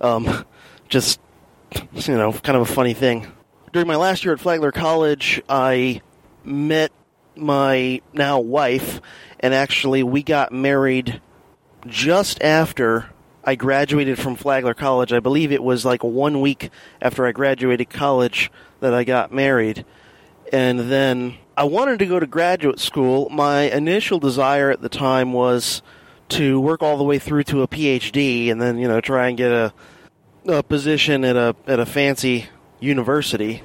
Just, kind of a funny thing. During my last year at Flagler College, I met my now wife, and actually we got married just after I graduated from Flagler College. I believe it was like 1 week after I graduated college that I got married. And then I wanted to go to graduate school. My initial desire at the time was to work all the way through to a PhD and then, try and get a position at a fancy university.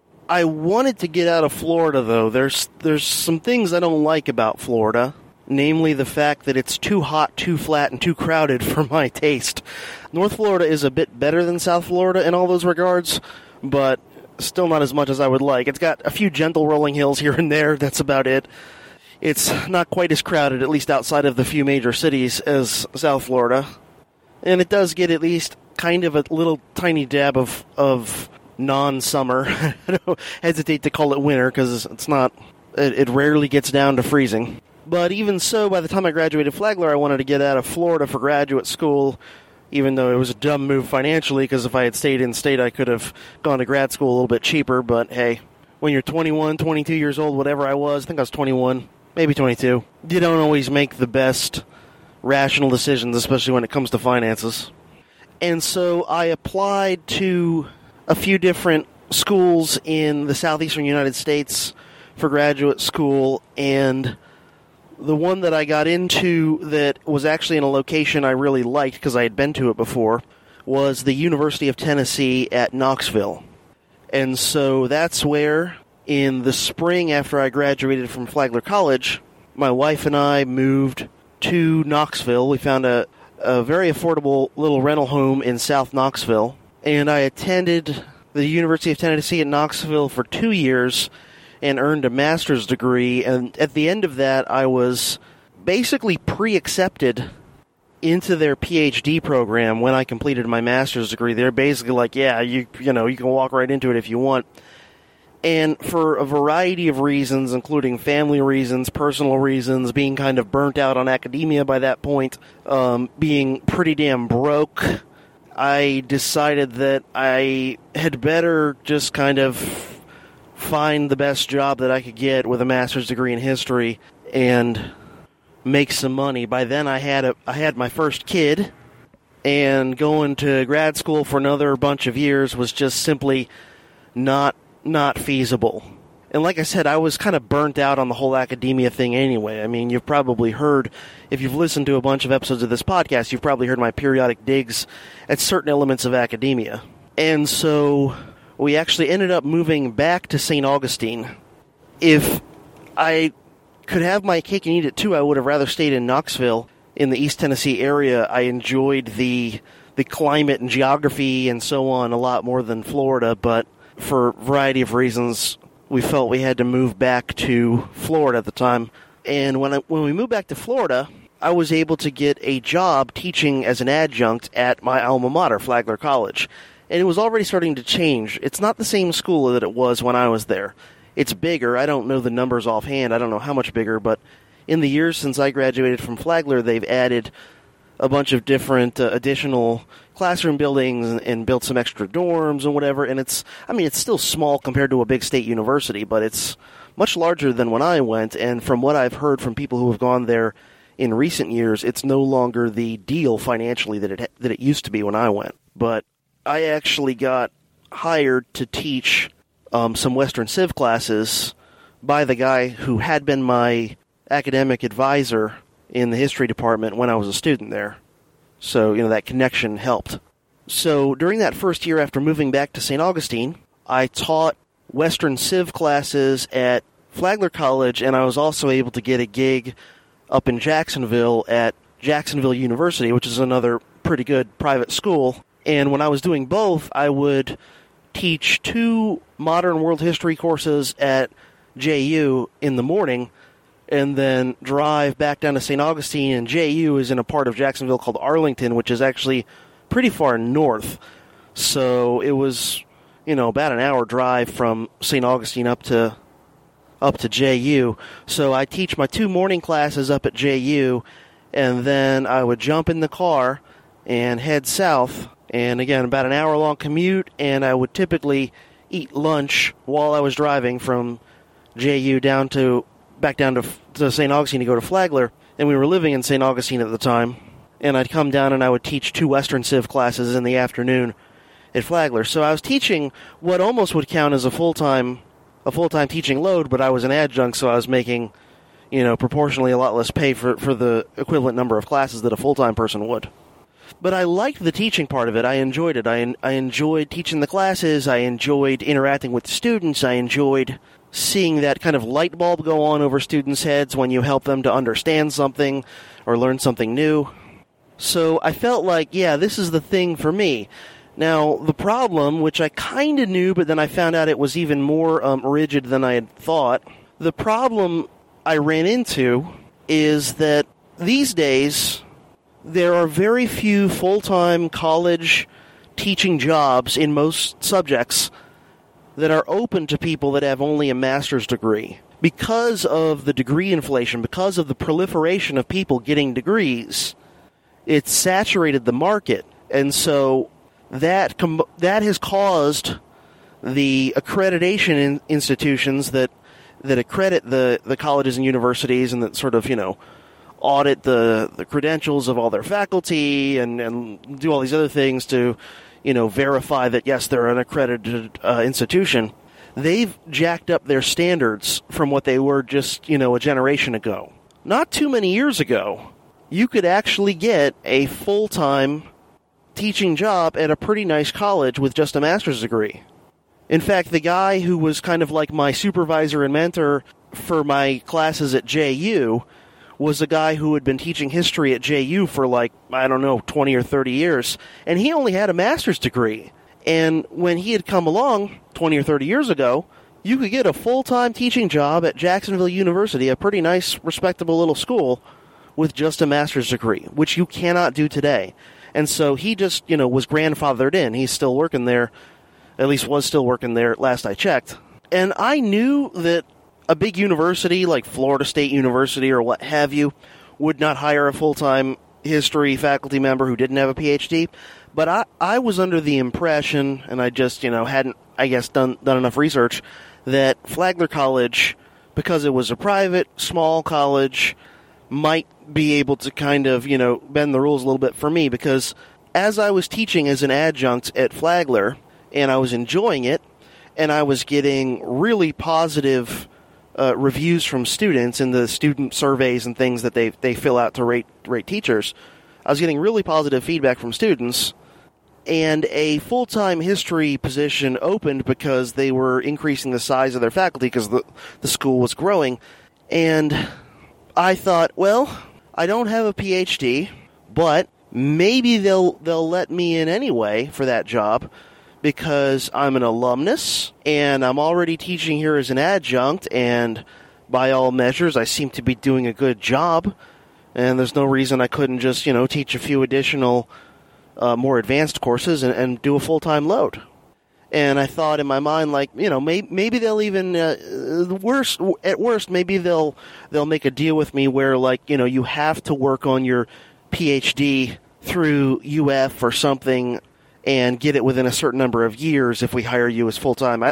I wanted to get out of Florida, though. There's some things I don't like about Florida. Namely the fact that it's too hot, too flat, and too crowded for my taste. North Florida is a bit better than South Florida in all those regards, but still not as much as I would like. It's got a few gentle rolling hills here and there, that's about it. It's not quite as crowded, at least outside of the few major cities, as South Florida. And it does get at least kind of a little tiny dab of non-summer. I don't hesitate to call it winter, because it's not. It rarely gets down to freezing. But even so, by the time I graduated Flagler, I wanted to get out of Florida for graduate school, even though it was a dumb move financially, because if I had stayed in state, I could have gone to grad school a little bit cheaper. But hey, when you're 21, 22 years old, whatever I think I was 21, maybe 22, you don't always make the best rational decisions, especially when it comes to finances. And so I applied to a few different schools in the southeastern United States for graduate school, and the one that I got into that was actually in a location I really liked because I had been to it before was the University of Tennessee at Knoxville. And so that's where, in the spring after I graduated from Flagler College, my wife and I moved to Knoxville. We found a very affordable little rental home in South Knoxville, and I attended the University of Tennessee at Knoxville for 2 years, and earned a master's degree, and at the end of that, I was basically pre-accepted into their PhD program when I completed my master's degree. They're basically like, yeah, you can walk right into it if you want. And for a variety of reasons, including family reasons, personal reasons, being kind of burnt out on academia by that point, being pretty damn broke, I decided that I had better just kind of find the best job that I could get with a master's degree in history and make some money. By then I had my first kid, and going to grad school for another bunch of years was just simply not feasible. And like I said, I was kind of burnt out on the whole academia thing anyway. I mean, you've probably heard, if you've listened to a bunch of episodes of this podcast, you've probably heard my periodic digs at certain elements of academia. And so we actually ended up moving back to St. Augustine. If I could have my cake and eat it too, I would have rather stayed in Knoxville in the East Tennessee area. I enjoyed the climate and geography and so on a lot more than Florida, but for a variety of reasons, we felt we had to move back to Florida at the time. And when we moved back to Florida, I was able to get a job teaching as an adjunct at my alma mater, Flagler College. And it was already starting to change. It's not the same school that it was when I was there. It's bigger. I don't know the numbers offhand. I don't know how much bigger, but in the years since I graduated from Flagler, they've added a bunch of different additional classroom buildings and built some extra dorms and whatever. And it's still small compared to a big state university, but it's much larger than when I went. And from what I've heard from people who have gone there in recent years, it's no longer the deal financially that it used to be when I went. But I actually got hired to teach some Western Civ classes by the guy who had been my academic advisor in the history department when I was a student there. So, that connection helped. So, during that first year after moving back to St. Augustine, I taught Western Civ classes at Flagler College, and I was also able to get a gig up in Jacksonville at Jacksonville University, which is another pretty good private school. And when I was doing both, I would teach 2 modern world history courses at JU in the morning, and then drive back down to St. Augustine, and JU is in a part of Jacksonville called Arlington, which is actually pretty far north. So it was, about an hour drive from St. Augustine up to JU. So I teach my 2 morning classes up at JU, and then I would jump in the car and head south, and again, about an hour-long commute, and I would typically eat lunch while I was driving from JU back down to St. Augustine to go to Flagler, and we were living in St. Augustine at the time, and I'd come down and I would teach 2 Western Civ classes in the afternoon at Flagler. So I was teaching what almost would count as a full-time teaching load, but I was an adjunct, so I was making, proportionally a lot less pay for the equivalent number of classes that a full-time person would. But I liked the teaching part of it. I enjoyed it. I enjoyed teaching the classes. I enjoyed interacting with students. I enjoyed seeing that kind of light bulb go on over students' heads when you help them to understand something or learn something new. So I felt like, yeah, this is the thing for me. Now, the problem, which I kind of knew, but then I found out it was even more rigid than I had thought, the problem I ran into is that these days there are very few full-time college teaching jobs in most subjects that are open to people that have only a master's degree. Because of the degree inflation, because of the proliferation of people getting degrees, it's saturated the market. And so that has caused the accreditation institutions that accredit the colleges and universities and that sort of, audit the credentials of all their faculty and do all these other things to verify that, yes, they're an accredited institution. They've jacked up their standards from what they were just, a generation ago. Not too many years ago, you could actually get a full-time teaching job at a pretty nice college with just a master's degree. In fact, the guy who was kind of like my supervisor and mentor for my classes at JU was a guy who had been teaching history at JU for 20 or 30 years, and he only had a master's degree. And when he had come along 20 or 30 years ago, you could get a full-time teaching job at Jacksonville University, a pretty nice, respectable little school, with just a master's degree, which you cannot do today. And so he just, was grandfathered in. He's still working there, at least was still working there last I checked. And I knew that a big university like Florida State University or what have you would not hire a full-time history faculty member who didn't have a PhD. But I was under the impression, and I just, hadn't, I guess, done enough research, that Flagler College, because it was a private, small college, might be able to kind of, bend the rules a little bit for me, because as I was teaching as an adjunct at Flagler, and I was enjoying it, and I was getting really positive reviews from students in the student surveys and things that they fill out to rate teachers, I was getting really positive feedback from students, and a full-time history position opened because they were increasing the size of their faculty because the school was growing. And I thought, well, I don't have a PhD, but maybe they'll let me in anyway for that job because I'm an alumnus and I'm already teaching here as an adjunct, and by all measures I seem to be doing a good job, and there's no reason I couldn't just, teach a few additional more advanced courses and do a full-time load. And I thought in my mind, like, maybe they'll even, at worst, maybe they'll make a deal with me where, like, you have to work on your PhD through UF or something and get it within a certain number of years if we hire you as full-time.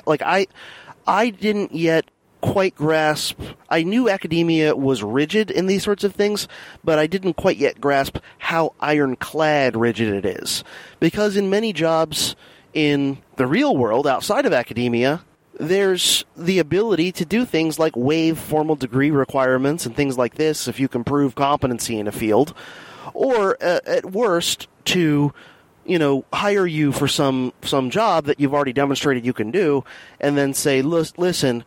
I didn't yet quite grasp. I knew academia was rigid in these sorts of things, but I didn't quite yet grasp how ironclad rigid it is. Because in many jobs in the real world, outside of academia, there's the ability to do things like waive formal degree requirements and things like this if you can prove competency in a field, or at worst to hire you for some job that you've already demonstrated you can do, and then say, listen,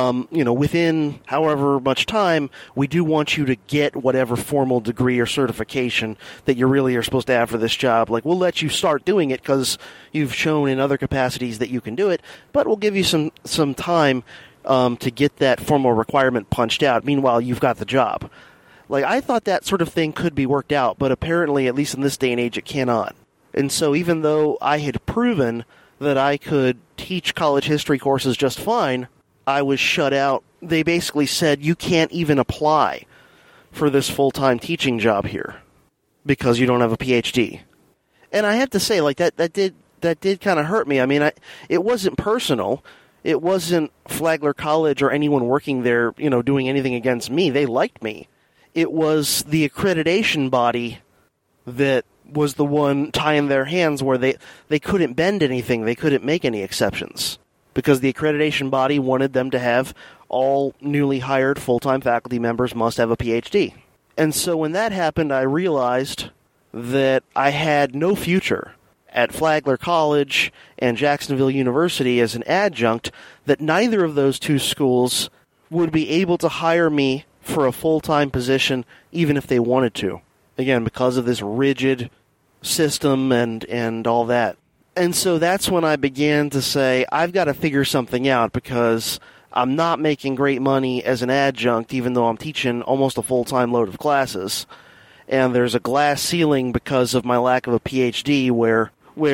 within however much time, we do want you to get whatever formal degree or certification that you really are supposed to have for this job. Like, we'll let you start doing it because you've shown in other capacities that you can do it, but we'll give you some time to get that formal requirement punched out. Meanwhile, you've got the job. Like, I thought that sort of thing could be worked out, but apparently, at least in this day and age, it cannot. And so even though I had proven that I could teach college history courses just fine, I was shut out. They basically said, you can't even apply for this full-time teaching job here because you don't have a PhD. And I have to say, like, that did kind of hurt me. I mean, it wasn't personal. It wasn't Flagler College or anyone working there, doing anything against me. They liked me. It was the accreditation body that was the one tying their hands where they couldn't bend anything. They couldn't make any exceptions because the accreditation body wanted them to have all newly hired full-time faculty members must have a PhD. And so when that happened, I realized that I had no future at Flagler College and Jacksonville University as an adjunct, that neither of those two schools would be able to hire me for a full-time position even if they wanted to. Again, because of this rigid system and all that. And so that's when I began to say, I've got to figure something out because I'm not making great money as an adjunct, even though I'm teaching almost a full-time load of classes. And there's a glass ceiling because of my lack of a PhD where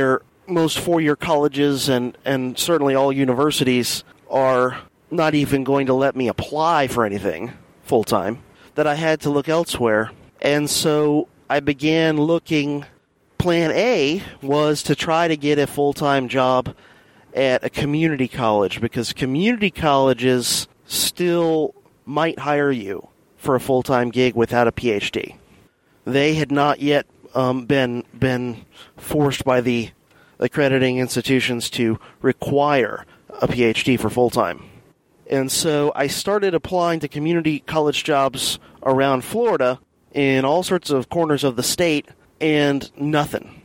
most four-year colleges and certainly all universities are not even going to let me apply for anything full-time, that I had to look elsewhere. And so I began looking. Plan A was to try to get a full-time job at a community college because community colleges still might hire you for a full-time gig without a PhD. They had not yet been forced by the accrediting institutions to require a PhD for full-time. And so I started applying to community college jobs around Florida in all sorts of corners of the state, and nothing,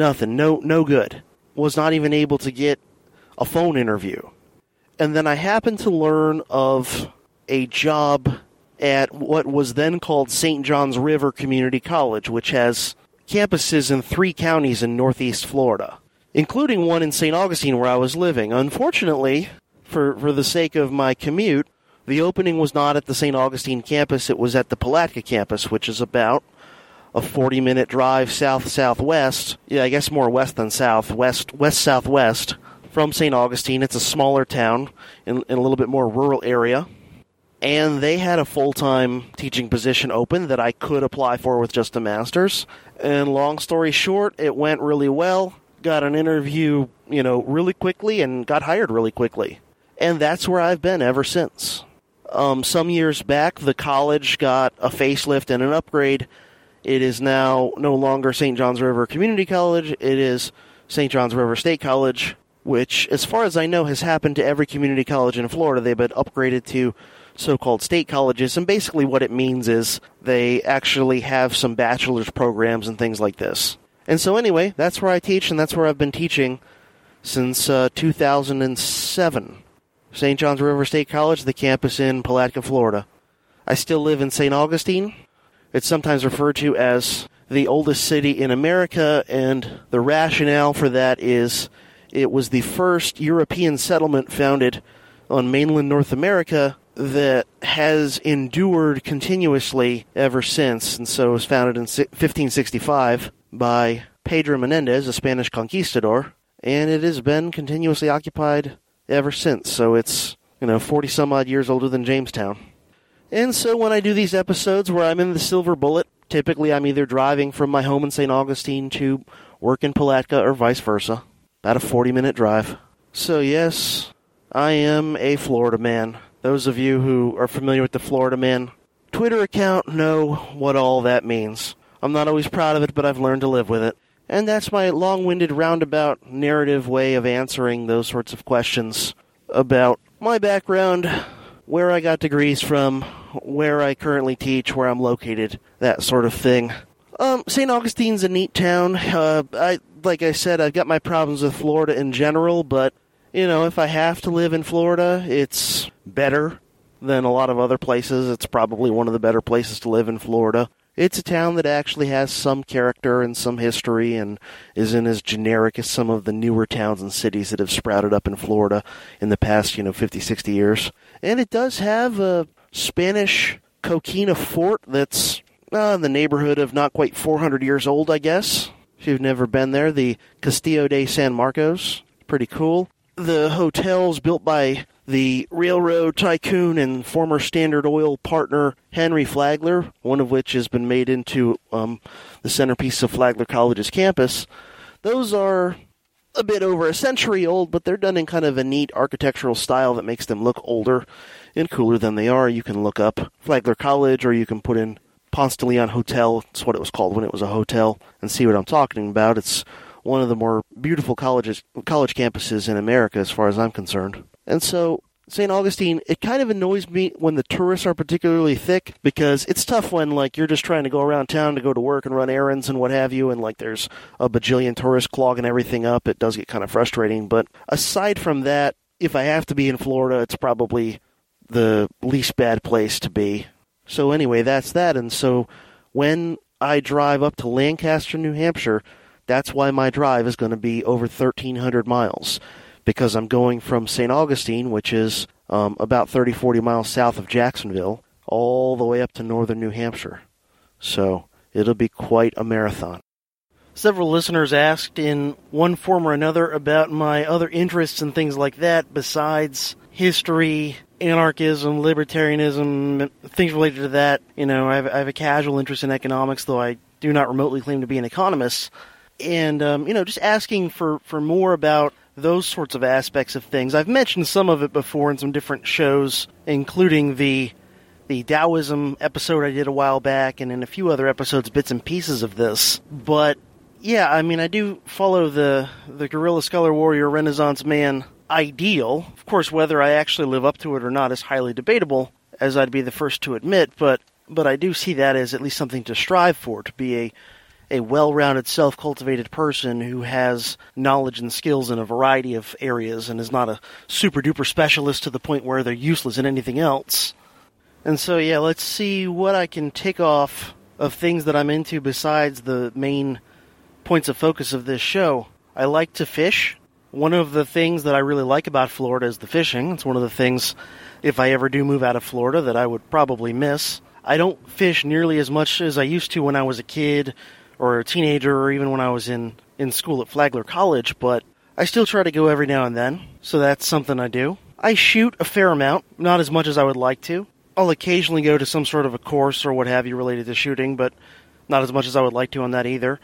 no good. Was not even able to get a phone interview. And then I happened to learn of a job at what was then called St. John's River Community College, which has campuses in 3 counties in northeast Florida, including one in St. Augustine where I was living. Unfortunately, for the sake of my commute, the opening was not at the St. Augustine campus. It was at the Palatka campus, which is about a 40-minute drive south-southwest. Yeah, I guess more west than south. West-southwest from St. Augustine. It's a smaller town in a little bit more rural area. And they had a full-time teaching position open that I could apply for with just a master's. And long story short, it went really well. Got an interview, really quickly and got hired really quickly. And that's where I've been ever since. Some years back, the college got a facelift and an upgrade. It is now no longer St. John's River Community College. It is St. John's River State College, which, as far as I know, has happened to every community college in Florida. They've been upgraded to so-called state colleges, and basically what it means is they actually have some bachelor's programs and things like this. And so anyway, that's where I teach, and that's where I've been teaching since 2007. St. John's River State College, the campus in Palatka, Florida. I still live in St. Augustine. It's sometimes referred to as the oldest city in America, and the rationale for that is it was the first European settlement founded on mainland North America that has endured continuously ever since, and so it was founded in 1565 by Pedro Menendez, a Spanish conquistador, and it has been continuously occupied ever since, so it's, 40-some-odd years older than Jamestown. And so when I do these episodes where I'm in the Silver Bullet, typically I'm either driving from my home in St. Augustine to work in Palatka or vice versa. About a 40-minute drive. So yes, I am a Florida man. Those of you who are familiar with the Florida Man Twitter account know what all that means. I'm not always proud of it, but I've learned to live with it. And that's my long-winded, roundabout, narrative way of answering those sorts of questions about my background, where I got degrees from, where I currently teach, where I'm located, that sort of thing. St. Augustine's a neat town. Like I said, I've got my problems with Florida in general, but, if I have to live in Florida, it's better than a lot of other places. It's probably one of the better places to live in Florida. It's a town that actually has some character and some history and isn't as generic as some of the newer towns and cities that have sprouted up in Florida in the past, 50, 60 years. And it does have a Spanish coquina fort that's in the neighborhood of not quite 400 years old, I guess. If you've never been there, the Castillo de San Marcos. Pretty cool. The hotel's built by the railroad tycoon and former Standard Oil partner Henry Flagler, one of which has been made into the centerpiece of Flagler College's campus. Those are a bit over a century old, but they're done in kind of a neat architectural style that makes them look older and cooler than they are. You can look up Flagler College, or you can put in Ponce de Leon Hotel. It's what it was called when it was a hotel, and see what I'm talking about. It's one of the more beautiful college campuses in America, as far as I'm concerned. And so, St. Augustine, it kind of annoys me when the tourists are particularly thick, because it's tough when, you're just trying to go around town to go to work and run errands and what have you, and, there's a bajillion tourists clogging everything up. It does get kind of frustrating, but aside from that, if I have to be in Florida, it's probably the least bad place to be. So anyway, that's that, and so when I drive up to Lancaster, New Hampshire, that's why my drive is going to be over 1,300 miles, because I'm going from St. Augustine, which is about 30, 40 miles south of Jacksonville, all the way up to northern New Hampshire. So it'll be quite a marathon. Several listeners asked in one form or another about my other interests and things like that besides history, anarchism, libertarianism, things related to that. I have a casual interest in economics, though I do not remotely claim to be an economist. And, just asking for more about those sorts of aspects of things. I've mentioned some of it before in some different shows, including the Taoism episode I did a while back, and in a few other episodes, bits and pieces of this. But, yeah, I do follow the guerrilla scholar warrior Renaissance man ideal. Of course, whether I actually live up to it or not is highly debatable, as I'd be the first to admit, but I do see that as at least something to strive for, to be a well-rounded, self-cultivated person who has knowledge and skills in a variety of areas and is not a super-duper specialist to the point where they're useless in anything else. And so, yeah, let's see what I can tick off of things that I'm into besides the main points of focus of this show. I like to fish. One of the things that I really like about Florida is the fishing. It's one of the things, if I ever do move out of Florida, that I would probably miss. I don't fish nearly as much as I used to when I was a kid or a teenager or even when I was in school at Flagler College, but I still try to go every now and then, so that's something I do. I shoot a fair amount, not as much as I would like to. I'll occasionally go to some sort of a course or what have you related to shooting, but not as much as I would like to on that either.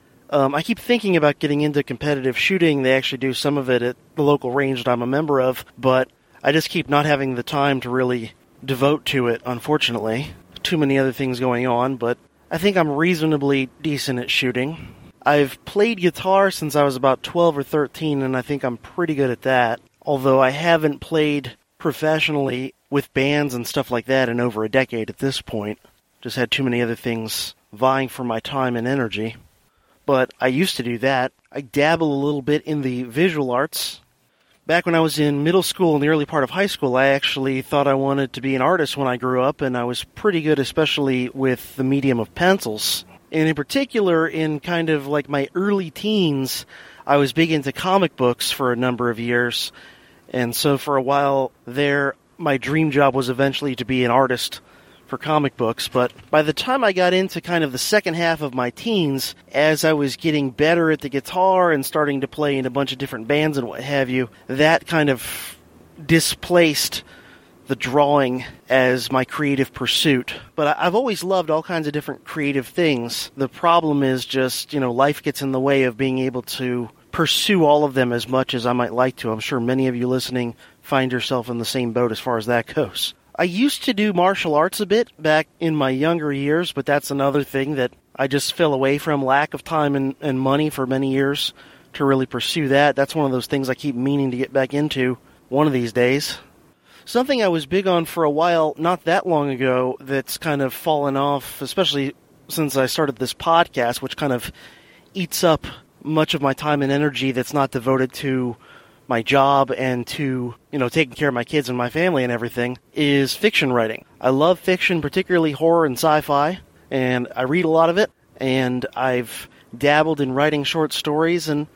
I keep thinking about getting into competitive shooting. They actually do some of it at the local range that I'm a member of, but I just keep not having the time to really devote to it, unfortunately. Too many other things going on, but I think I'm reasonably decent at shooting. I've played guitar since I was about 12 or 13, and I think I'm pretty good at that, although I haven't played professionally with bands and stuff like that in over a decade at this point. Just had too many other things vying for my time and energy. But I used to do that. I dabble a little bit in the visual arts. Back when I was in middle school and the early part of high school, I actually thought I wanted to be an artist when I grew up, and I was pretty good, especially with the medium of pencils. And in particular, in kind of like my early teens, I was big into comic books for a number of years. And so for a while there, my dream job was eventually to be an artist for comic books, but by the time I got into kind of the second half of my teens, as I was getting better at the guitar and starting to play in a bunch of different bands and what have you, that kind of displaced the drawing as my creative pursuit. But I've always loved all kinds of different creative things. The problem is just, life gets in the way of being able to pursue all of them as much as I might like to. I'm sure many of you listening find yourself in the same boat as far as that goes. I used to do martial arts a bit back in my younger years, but that's another thing that I just fell away from. Lack of time and money for many years to really pursue that. That's one of those things I keep meaning to get back into one of these days. Something I was big on for a while, not that long ago, that's kind of fallen off, especially since I started this podcast, which kind of eats up much of my time and energy that's not devoted to my job and to, taking care of my kids and my family and everything, is fiction writing. I love fiction, particularly horror and sci-fi, and I read a lot of it, and I've dabbled in writing short stories, and,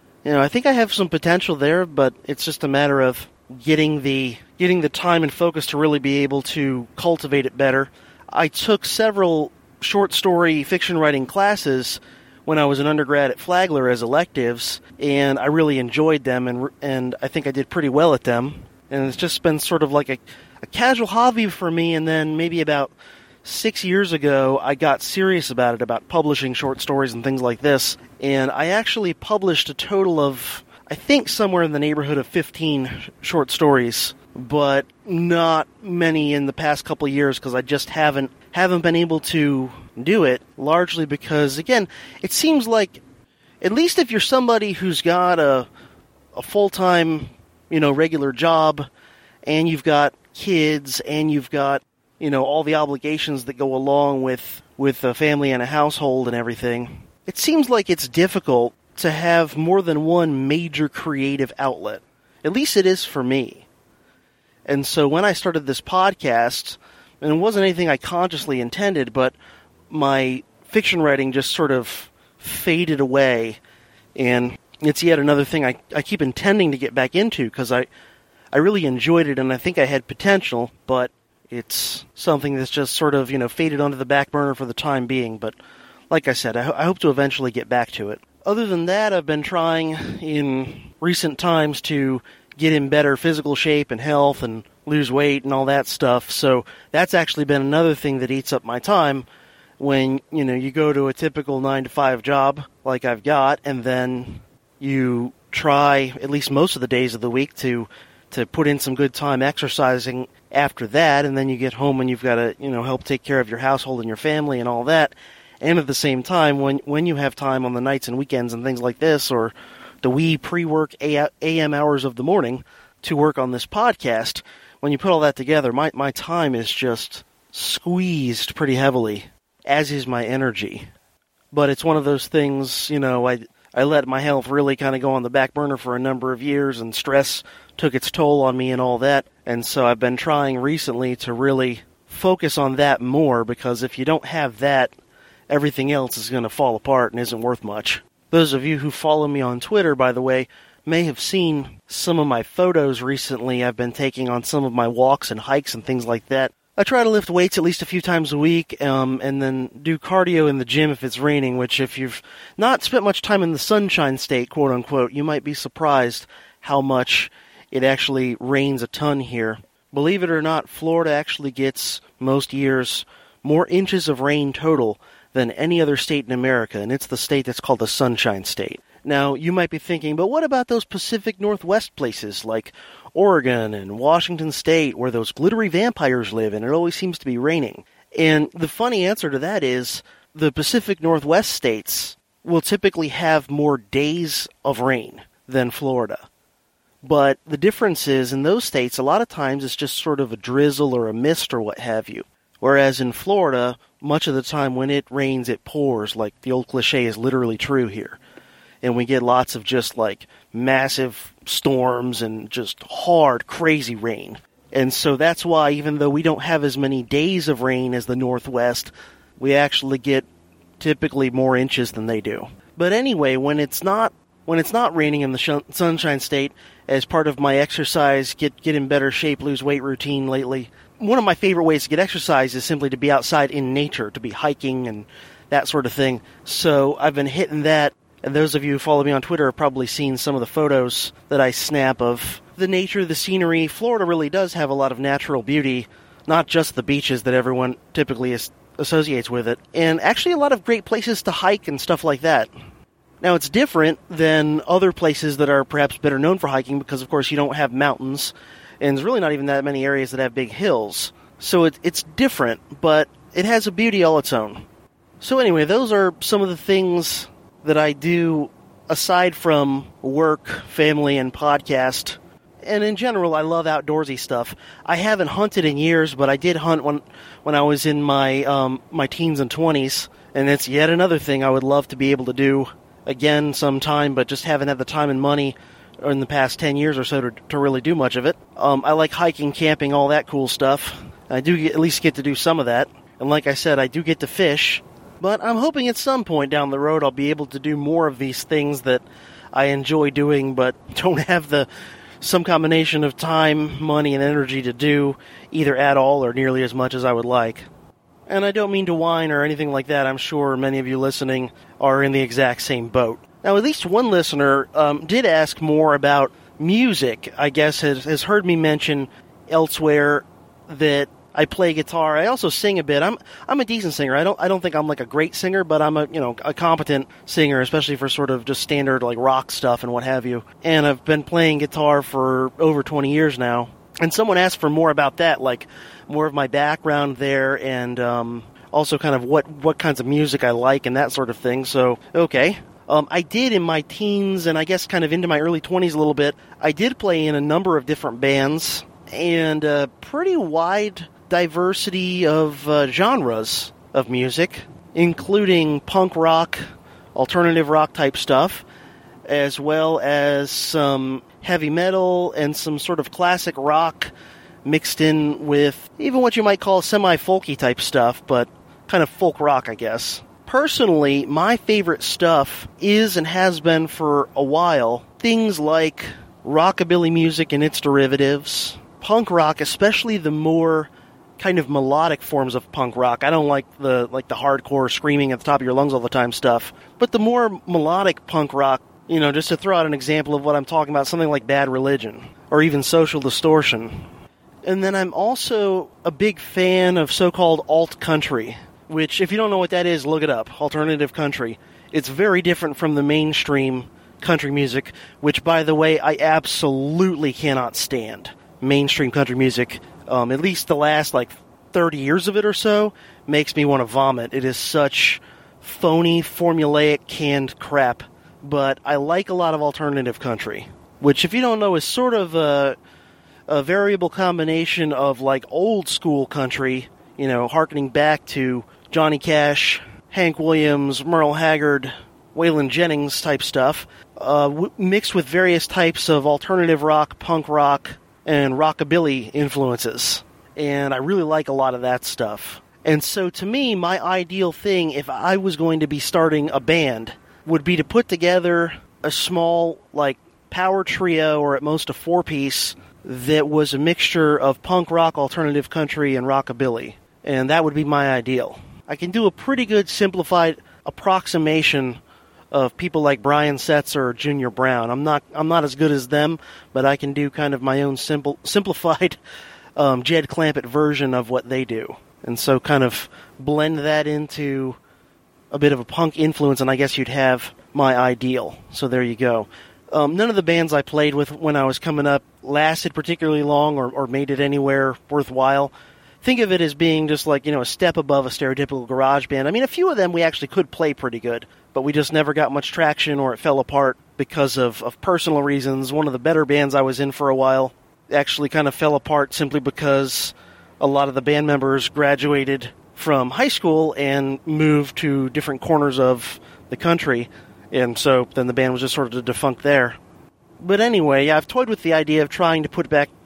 I think I have some potential there, but it's just a matter of getting the time and focus to really be able to cultivate it better. I took several short story fiction writing classes when I was an undergrad at Flagler as electives, and I really enjoyed them, and I think I did pretty well at them. And it's just been sort of like a casual hobby for me, and then maybe about 6 years ago, I got serious about it, about publishing short stories and things like this, and I actually published a total of, I think, somewhere in the neighborhood of 15 short stories, but not many in the past couple of years because I just haven't been able to do it, largely because, again, it seems like, at least if you're somebody who's got a full-time, regular job, and you've got kids, and you've got, all the obligations that go along with a family and a household and everything, it seems like it's difficult to have more than one major creative outlet. At least it is for me. And so when I started this podcast, and it wasn't anything I consciously intended, but my fiction writing just sort of faded away, and it's yet another thing I keep intending to get back into, because I really enjoyed it, and I think I had potential, but it's something that's just sort of, faded onto the back burner for the time being. But like I said, I hope to eventually get back to it. Other than that, I've been trying in recent times to get in better physical shape and health and lose weight and all that stuff. So that's actually been another thing that eats up my time when, you go to a typical 9-to-5 job like I've got, and then you try, at least most of the days of the week, to put in some good time exercising after that, and then you get home and you've got to, help take care of your household and your family and all that. And at the same time, when you have time on the nights and weekends and things like this, or the wee pre-work AM hours of the morning to work on this podcast, when you put all that together, my time is just squeezed pretty heavily, as is my energy. But it's one of those things, I let my health really kind of go on the back burner for a number of years, and stress took its toll on me and all that. And so I've been trying recently to really focus on that more, because if you don't have that, everything else is going to fall apart and isn't worth much. Those of you who follow me on Twitter, by the way, may have seen some of my photos recently I've been taking on some of my walks and hikes and things like that. I try to lift weights at least a few times a week, and then do cardio in the gym if it's raining, which if you've not spent much time in the sunshine state, quote-unquote, you might be surprised how much it actually rains a ton here. Believe it or not, Florida actually gets, most years, more inches of rain total than any other state in America, and it's the state that's called the Sunshine State. Now, you might be thinking, but what about those Pacific Northwest places like Oregon and Washington State where those glittery vampires live and it always seems to be raining? And the funny answer to that is the Pacific Northwest states will typically have more days of rain than Florida. But the difference is, in those states, a lot of times it's just sort of a drizzle or a mist or what have you. Whereas in Florida, much of the time when it rains, it pours, like the old cliche is literally true here. And we get lots of just like massive storms and just hard, crazy rain. And so that's why, even though we don't have as many days of rain as the Northwest, we actually get typically more inches than they do. But anyway, when it's not raining in the Sunshine State, as part of my exercise, get in better shape, lose weight routine lately, one of my favorite ways to get exercise is simply to be outside in nature, to be hiking and that sort of thing. So I've been hitting that. And those of you who follow me on Twitter have probably seen some of the photos that I snap of the nature, the scenery. Florida really does have a lot of natural beauty, not just the beaches that everyone typically associates with it, and actually a lot of great places to hike and stuff like that. Now, it's different than other places that are perhaps better known for hiking because, of course, you don't have mountains, and there's really not even that many areas that have big hills. So it's different, but it has a beauty all its own. So anyway, those are some of the things that I do aside from work, family, and podcast. And in general, I love outdoorsy stuff. I haven't hunted in years, but I did hunt when I was in my my teens and 20s, and it's yet another thing I would love to be able to do again sometime, but just haven't had the time and money in the past 10 years or so to really do much of it. I like hiking, camping, all that cool stuff. I do at least get to do some of that. And like I said, I do get to fish. But I'm hoping at some point down the road I'll be able to do more of these things that I enjoy doing but don't have some combination of time, money, and energy to do either at all or nearly as much as I would like. And I don't mean to whine or anything like that. I'm sure many of you listening are in the exact same boat. Now, at least one listener did ask more about music. I guess has heard me mention elsewhere that I play guitar. I also sing a bit. I'm a decent singer. I don't think I'm like a great singer, but I'm a competent singer, especially for sort of just standard like rock stuff and what have you. And I've been playing guitar for over 20 years now. And someone asked for more about that, like more of my background there, and also kind of what kinds of music I like and that sort of thing. So okay. I did in my teens and I guess kind of into my early 20s a little bit. I did play in a number of different bands and a pretty wide diversity of genres of music, including punk rock, alternative rock type stuff, as well as some heavy metal and some sort of classic rock mixed in with even what you might call semi-folky type stuff, but kind of folk rock, I guess. Personally, my favorite stuff is and has been for a while things like rockabilly music and its derivatives, punk rock, especially the more kind of melodic forms of punk rock. I don't like the hardcore screaming at the top of your lungs all the time stuff, but the more melodic punk rock, just to throw out an example of what I'm talking about, something like Bad Religion or even Social Distortion. And then I'm also a big fan of so-called alt country, which, if you don't know what that is, look it up. Alternative country. It's very different from the mainstream country music, which, by the way, I absolutely cannot stand. Mainstream country music, at least the last, 30 years of it or so, makes me want to vomit. It is such phony, formulaic, canned crap. But I like a lot of alternative country, which, if you don't know, is sort of a variable combination of, old school country, hearkening back to Johnny Cash, Hank Williams, Merle Haggard, Waylon Jennings type stuff, mixed with various types of alternative rock, punk rock, and rockabilly influences. And I really like a lot of that stuff. And so to me, my ideal thing, if I was going to be starting a band, would be to put together a small, power trio or at most a four-piece that was a mixture of punk rock, alternative country, and rockabilly. And that would be my ideal. I can do a pretty good simplified approximation of people like Brian Setzer or Junior Brown. I'm not as good as them, but I can do kind of my own simplified Jed Clampett version of what they do. And so kind of blend that into a bit of a punk influence, and I guess you'd have my ideal. So there you go. None of the bands I played with when I was coming up lasted particularly long or made it anywhere worthwhile. Think of it as being just like, a step above a stereotypical garage band. I mean, a few of them we actually could play pretty good, but we just never got much traction or it fell apart because of personal reasons. One of the better bands I was in for a while actually kind of fell apart simply because a lot of the band members graduated from high school and moved to different corners of the country, and so then the band was just sort of defunct there. But anyway, I've toyed with the idea of trying to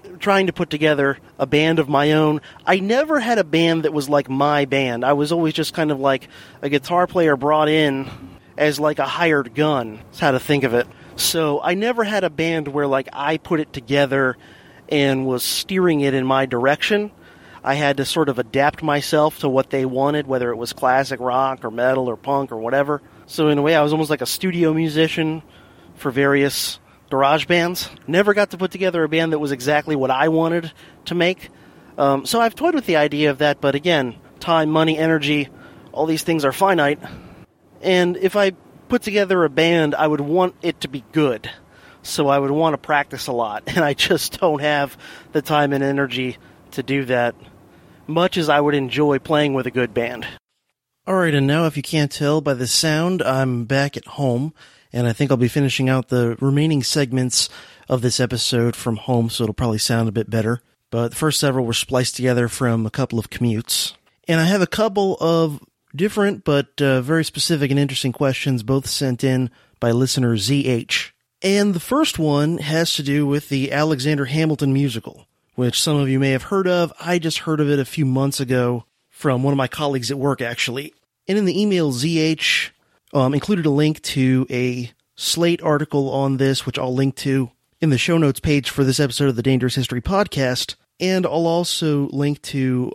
put together a band of my own. I never had a band that was like my band. I was always just kind of like a guitar player brought in as like a hired gun. That's how to think of it. So I never had a band where like I put it together and was steering it in my direction. I had to sort of adapt myself to what they wanted, whether it was classic rock or metal or punk or whatever. So in a way, I was almost like a studio musician for various garage bands. Never got to put together a band that was exactly what I wanted to make. So I've toyed with the idea of that, but again, time, money, energy, all these things are finite. And if I put together a band, I would want it to be good. So I would want to practice a lot, and I just don't have the time and energy to do that, much as I would enjoy playing with a good band. Alright, and now if you can't tell by the sound, I'm back at home, and I think I'll be finishing out the remaining segments of this episode from home, so it'll probably sound a bit better. But the first several were spliced together from a couple of commutes. And I have a couple of different but very specific and interesting questions, both sent in by listener ZH. And the first one has to do with the Alexander Hamilton musical, which some of you may have heard of. I just heard of it a few months ago from one of my colleagues at work, actually. And in the email, ZH included a link to a Slate article on this, which I'll link to in the show notes page for this episode of the Dangerous History Podcast. And I'll also link to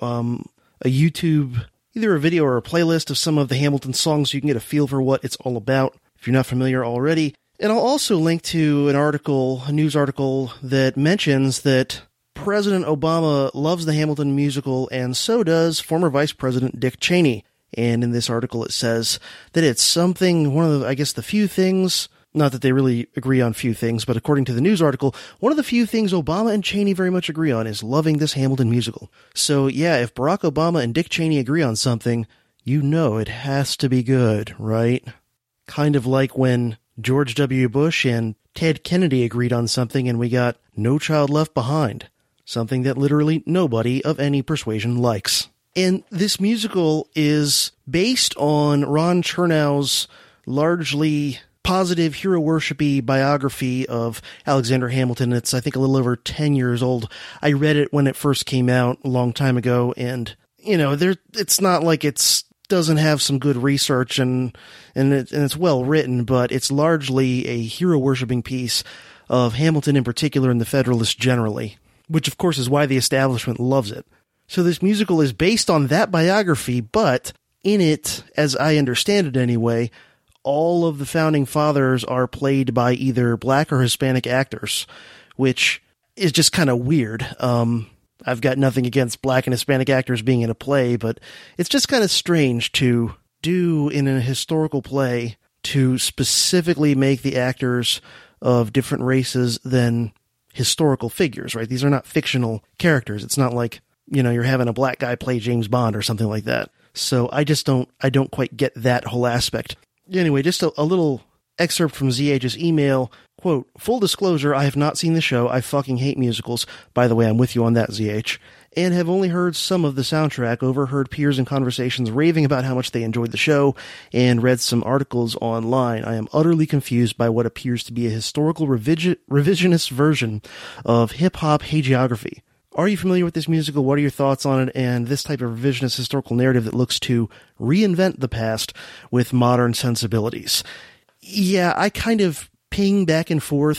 a YouTube, either a video or a playlist of some of the Hamilton songs so you can get a feel for what it's all about, if you're not familiar already. And I'll also link to an article, a news article, that mentions that President Obama loves the Hamilton musical, and so does former Vice President Dick Cheney. And in this article it says that it's something, one of the, I guess, the few things, not that they really agree on few things, but according to the news article, one of the few things Obama and Cheney very much agree on is loving this Hamilton musical. So yeah, if Barack Obama and Dick Cheney agree on something, you know it has to be good, right? Kind of like when George W. Bush and Ted Kennedy agreed on something and we got No Child Left Behind, something that literally nobody of any persuasion likes. And this musical is based on Ron Chernow's largely positive hero worship-y biography of Alexander Hamilton. It's, I think, a little over 10 years old. I read it when it first came out a long time ago, and, it's not like it's doesn't have some good research and it's well written, but it's largely a hero worshipping piece of Hamilton in particular and the Federalists generally, which of course is why the establishment loves it. So this musical is based on that biography, but in it, as I understand it anyway, all of the founding fathers are played by either black or Hispanic actors, which is just kind of weird. I've got nothing against black and Hispanic actors being in a play, but it's just kind of strange to do in a historical play to specifically make the actors of different races than historical figures, right? These are not fictional characters. It's not like, you're having a black guy play James Bond or something like that. So I don't quite get that whole aspect. Anyway, just a little excerpt from ZH's email. Quote, full disclosure, I have not seen the show. I fucking hate musicals. By the way, I'm with you on that, ZH. And have only heard some of the soundtrack, overheard peers in conversations raving about how much they enjoyed the show, and read some articles online. I am utterly confused by what appears to be a historical revisionist version of hip-hop hagiography. Are you familiar with this musical? What are your thoughts on it and this type of revisionist historical narrative that looks to reinvent the past with modern sensibilities? Yeah, I kind of ping back and forth.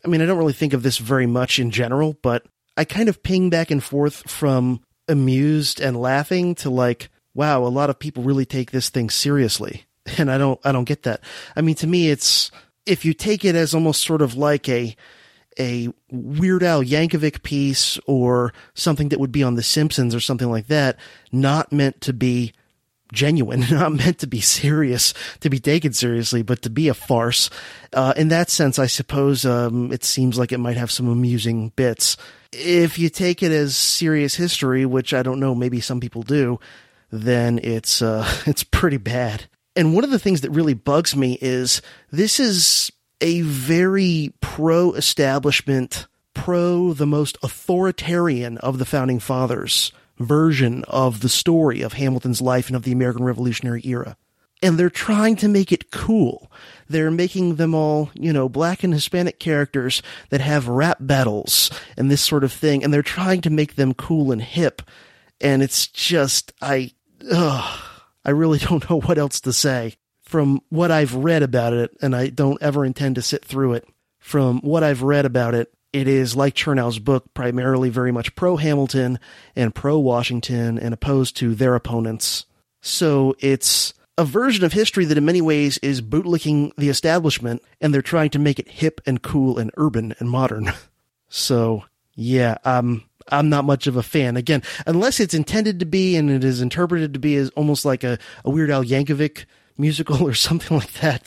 I mean, I don't really think of this very much in general, but I kind of ping back and forth from amused and laughing to like, wow, a lot of people really take this thing seriously. And I don't get that. I mean, to me, it's, if you take it as almost sort of like a Weird Al Yankovic piece or something that would be on The Simpsons or something like that, not meant to be genuine, not meant to be serious, to be taken seriously, but to be a farce. In that sense, I suppose it seems like it might have some amusing bits. If you take it as serious history, which I don't know, maybe some people do, then it's pretty bad. And one of the things that really bugs me is this is a very pro-establishment, the most authoritarian of the Founding Fathers version of the story of Hamilton's life and of the American Revolutionary era. And they're trying to make it cool. They're making them all, black and Hispanic characters that have rap battles and this sort of thing. And they're trying to make them cool and hip. And it's just, I really don't know what else to say. From what I've read about it, and I don't ever intend to sit through it, from what I've read about it, it is, like Chernow's book, primarily very much pro-Hamilton and pro-Washington and opposed to their opponents. So it's a version of history that in many ways is bootlicking the establishment, and they're trying to make it hip and cool and urban and modern. So, yeah, I'm not much of a fan. Again, unless it's intended to be and it is interpreted to be as almost like a Weird Al Yankovic musical or something like that.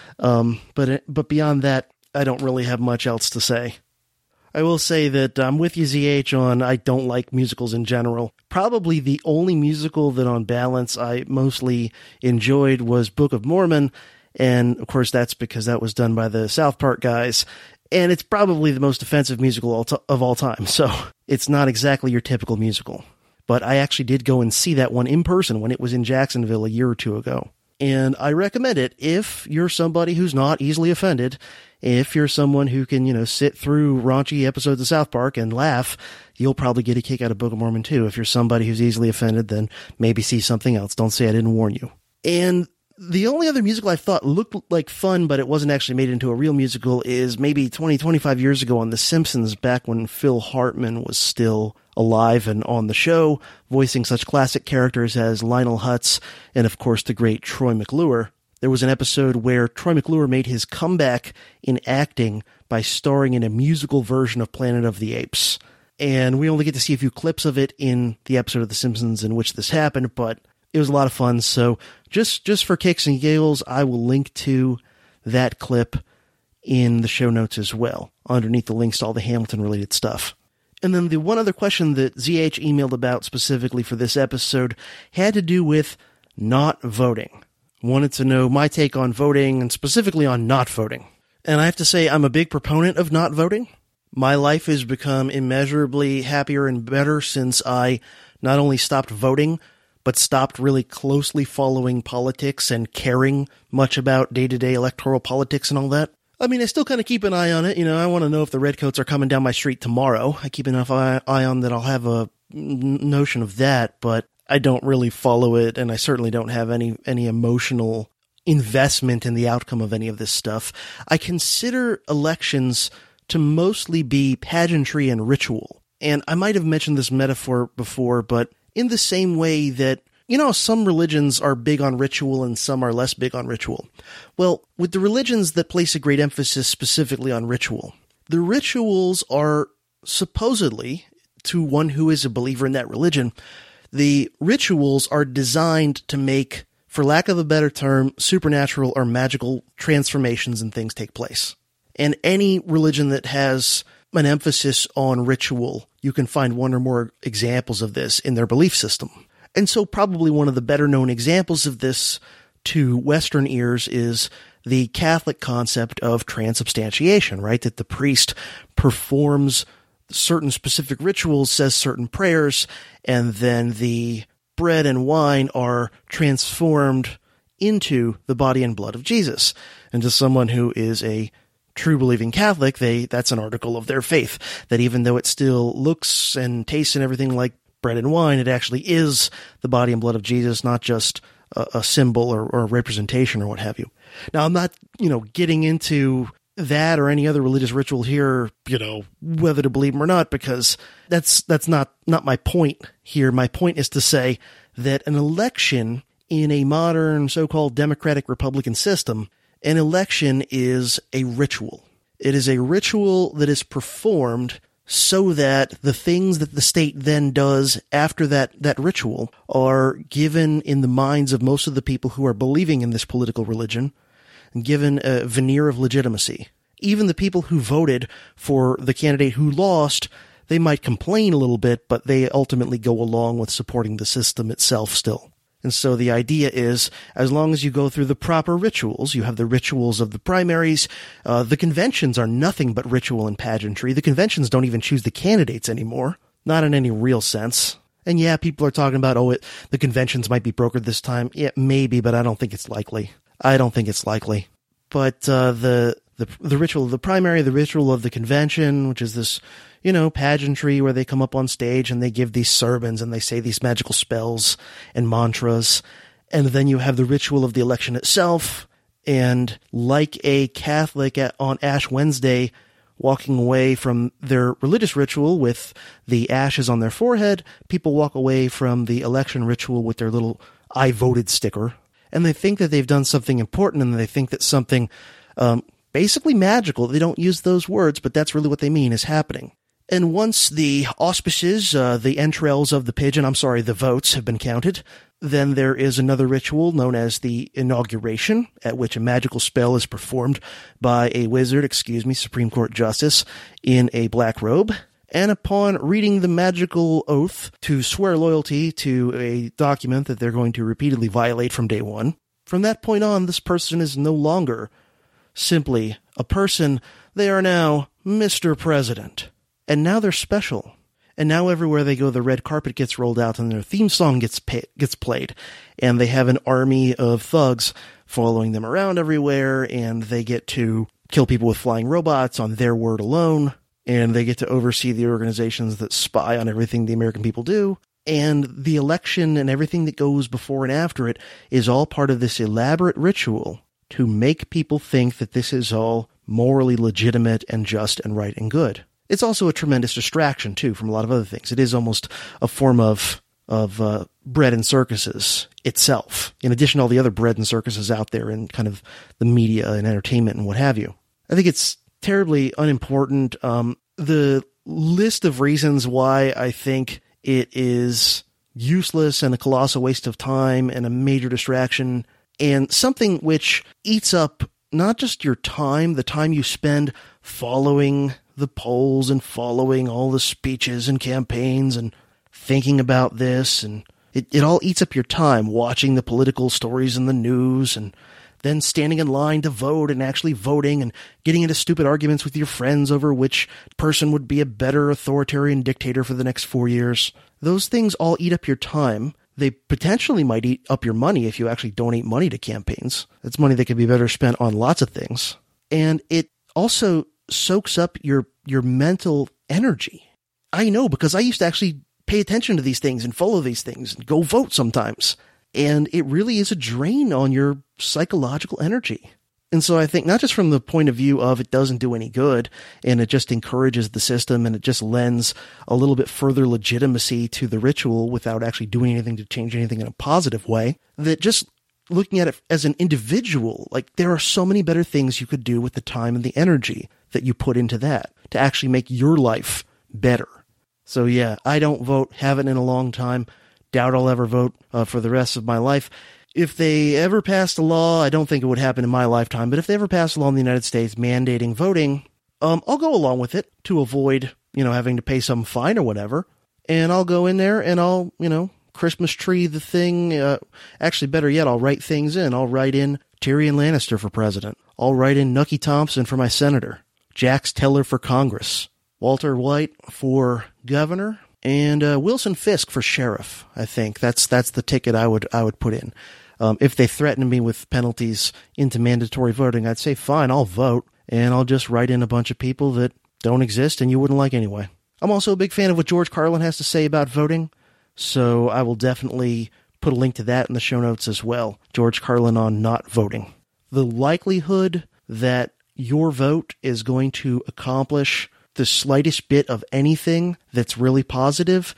But beyond that, I don't really have much else to say. I will say that I'm with you, ZH, on I don't like musicals in general. Probably the only musical that on balance I mostly enjoyed was Book of Mormon, and of course that's because that was done by the South Park guys, and it's probably the most offensive musical of all time, so it's not exactly your typical musical. But I actually did go and see that one in person when it was in Jacksonville a year or two ago. And I recommend it if you're somebody who's not easily offended. If you're someone who can, sit through raunchy episodes of South Park and laugh, you'll probably get a kick out of Book of Mormon too. If you're somebody who's easily offended, then maybe see something else. Don't say I didn't warn you. And the only other musical I thought looked like fun, but it wasn't actually made into a real musical, is maybe 20, 25 years ago on The Simpsons, back when Phil Hartman was still alive and on the show, voicing such classic characters as Lionel Hutz and, of course, the great Troy McClure. There was an episode where Troy McClure made his comeback in acting by starring in a musical version of Planet of the Apes. And we only get to see a few clips of it in the episode of The Simpsons in which this happened, but it was a lot of fun. So just for kicks and giggles, I will link to that clip in the show notes as well, underneath the links to all the Hamilton-related stuff. And then the one other question that ZH emailed about specifically for this episode had to do with not voting. Wanted to know my take on voting and specifically on not voting. And I have to say I'm a big proponent of not voting. My life has become immeasurably happier and better since I not only stopped voting, but stopped really closely following politics and caring much about day-to-day electoral politics and all that. I mean, I still kind of keep an eye on it. I want to know if the Redcoats are coming down my street tomorrow. I keep enough eye on that I'll have a notion of that, but I don't really follow it, and I certainly don't have any emotional investment in the outcome of any of this stuff. I consider elections to mostly be pageantry and ritual. And I might have mentioned this metaphor before, but in the same way that, some religions are big on ritual and some are less big on ritual. Well, with the religions that place a great emphasis specifically on ritual, the rituals are supposedly, to one who is a believer in that religion, the rituals are designed to make, for lack of a better term, supernatural or magical transformations and things take place. And any religion that has an emphasis on ritual, you can find one or more examples of this in their belief system. And so probably one of the better known examples of this to Western ears is the Catholic concept of transubstantiation, right? That the priest performs certain specific rituals, says certain prayers, and then the bread and wine are transformed into the body and blood of Jesus. And to someone who is a true believing Catholic, that's an article of their faith, that even though it still looks and tastes and everything like bread and wine, it actually is the body and blood of Jesus, not just a symbol or a representation or what have you. Now, I'm not, getting into that or any other religious ritual here, whether to believe them or not, because that's not my point here. My point is to say that an election in a modern so-called democratic republican system, an election is a ritual. It is a ritual that is performed so that the things that the state then does after that ritual are given in the minds of most of the people who are believing in this political religion and given a veneer of legitimacy. Even the people who voted for the candidate who lost, they might complain a little bit, but they ultimately go along with supporting the system itself still. And so the idea is, as long as you go through the proper rituals, you have the rituals of the primaries, the conventions are nothing but ritual and pageantry. The conventions don't even choose the candidates anymore, not in any real sense. And yeah, people are talking about, the conventions might be brokered this time. Yeah, maybe, but I don't think it's likely. But the ritual of the primary, the ritual of the convention, which is this, pageantry where they come up on stage and they give these sermons and they say these magical spells and mantras. And then you have the ritual of the election itself. And like a Catholic on Ash Wednesday walking away from their religious ritual with the ashes on their forehead, people walk away from the election ritual with their little "I voted" sticker. And they think that they've done something important, and they think that something basically magical, they don't use those words, but that's really what they mean, is happening. And once the auspices, the entrails of the pigeon, the votes have been counted, then there is another ritual known as the inauguration, at which a magical spell is performed by a wizard, Supreme Court Justice, in a black robe. And upon reading the magical oath to swear loyalty to a document that they're going to repeatedly violate from day one, from that point on, this person is no longer simply a person. They are now Mr. President. And now they're special. And now everywhere they go, the red carpet gets rolled out and their theme song gets played. And they have an army of thugs following them around everywhere, and they get to kill people with flying robots on their word alone. And they get to oversee the organizations that spy on everything the American people do. And the election and everything that goes before and after it is all part of this elaborate ritual to make people think that this is all morally legitimate and just and right and good. It's also a tremendous distraction, too, from a lot of other things. It is almost a form of bread and circuses itself, in addition to all the other bread and circuses out there in kind of the media and entertainment and what have you. I think it's terribly unimportant. The list of reasons why I think it is useless and a colossal waste of time and a major distraction, and something which eats up not just your time, the time you spend following the polls and following all the speeches and campaigns and thinking about this, and it all eats up your time watching the political stories in the news and then standing in line to vote and actually voting and getting into stupid arguments with your friends over which person would be a better authoritarian dictator for the next 4 years. Those things all eat up your time. They potentially might eat up your money if you actually donate money to campaigns. That's money that could be better spent on lots of things. And it also soaks up your mental energy. I know, because I used to actually pay attention to these things and follow these things and go vote sometimes. And it really is a drain on your psychological energy. And so I think not just from the point of view of it doesn't do any good and it just encourages the system and it just lends a little bit further legitimacy to the ritual without actually doing anything to change anything in a positive way, that just looking at it as an individual, like there are so many better things you could do with the time and the energy that you put into that to actually make your life better. So yeah, I don't vote, haven't in a long time, doubt I'll ever vote for the rest of my life. If they ever passed a law, I don't think it would happen in my lifetime, but if they ever passed a law in the United States mandating voting, I'll go along with it to avoid, having to pay some fine or whatever. And I'll go in there and I'll, Christmas tree the thing. Actually, better yet, I'll write things in. I'll write in Tyrion Lannister for president. I'll write in Nucky Thompson for my senator. Jax Teller for Congress. Walter White for governor. And Wilson Fisk for sheriff. I think that's the ticket I would put in. If they threaten me with penalties into mandatory voting, I'd say, fine, I'll vote. And I'll just write in a bunch of people that don't exist and you wouldn't like anyway. I'm also a big fan of what George Carlin has to say about voting. So I will definitely put a link to that in the show notes as well. George Carlin on not voting. The likelihood that your vote is going to accomplish the slightest bit of anything that's really positive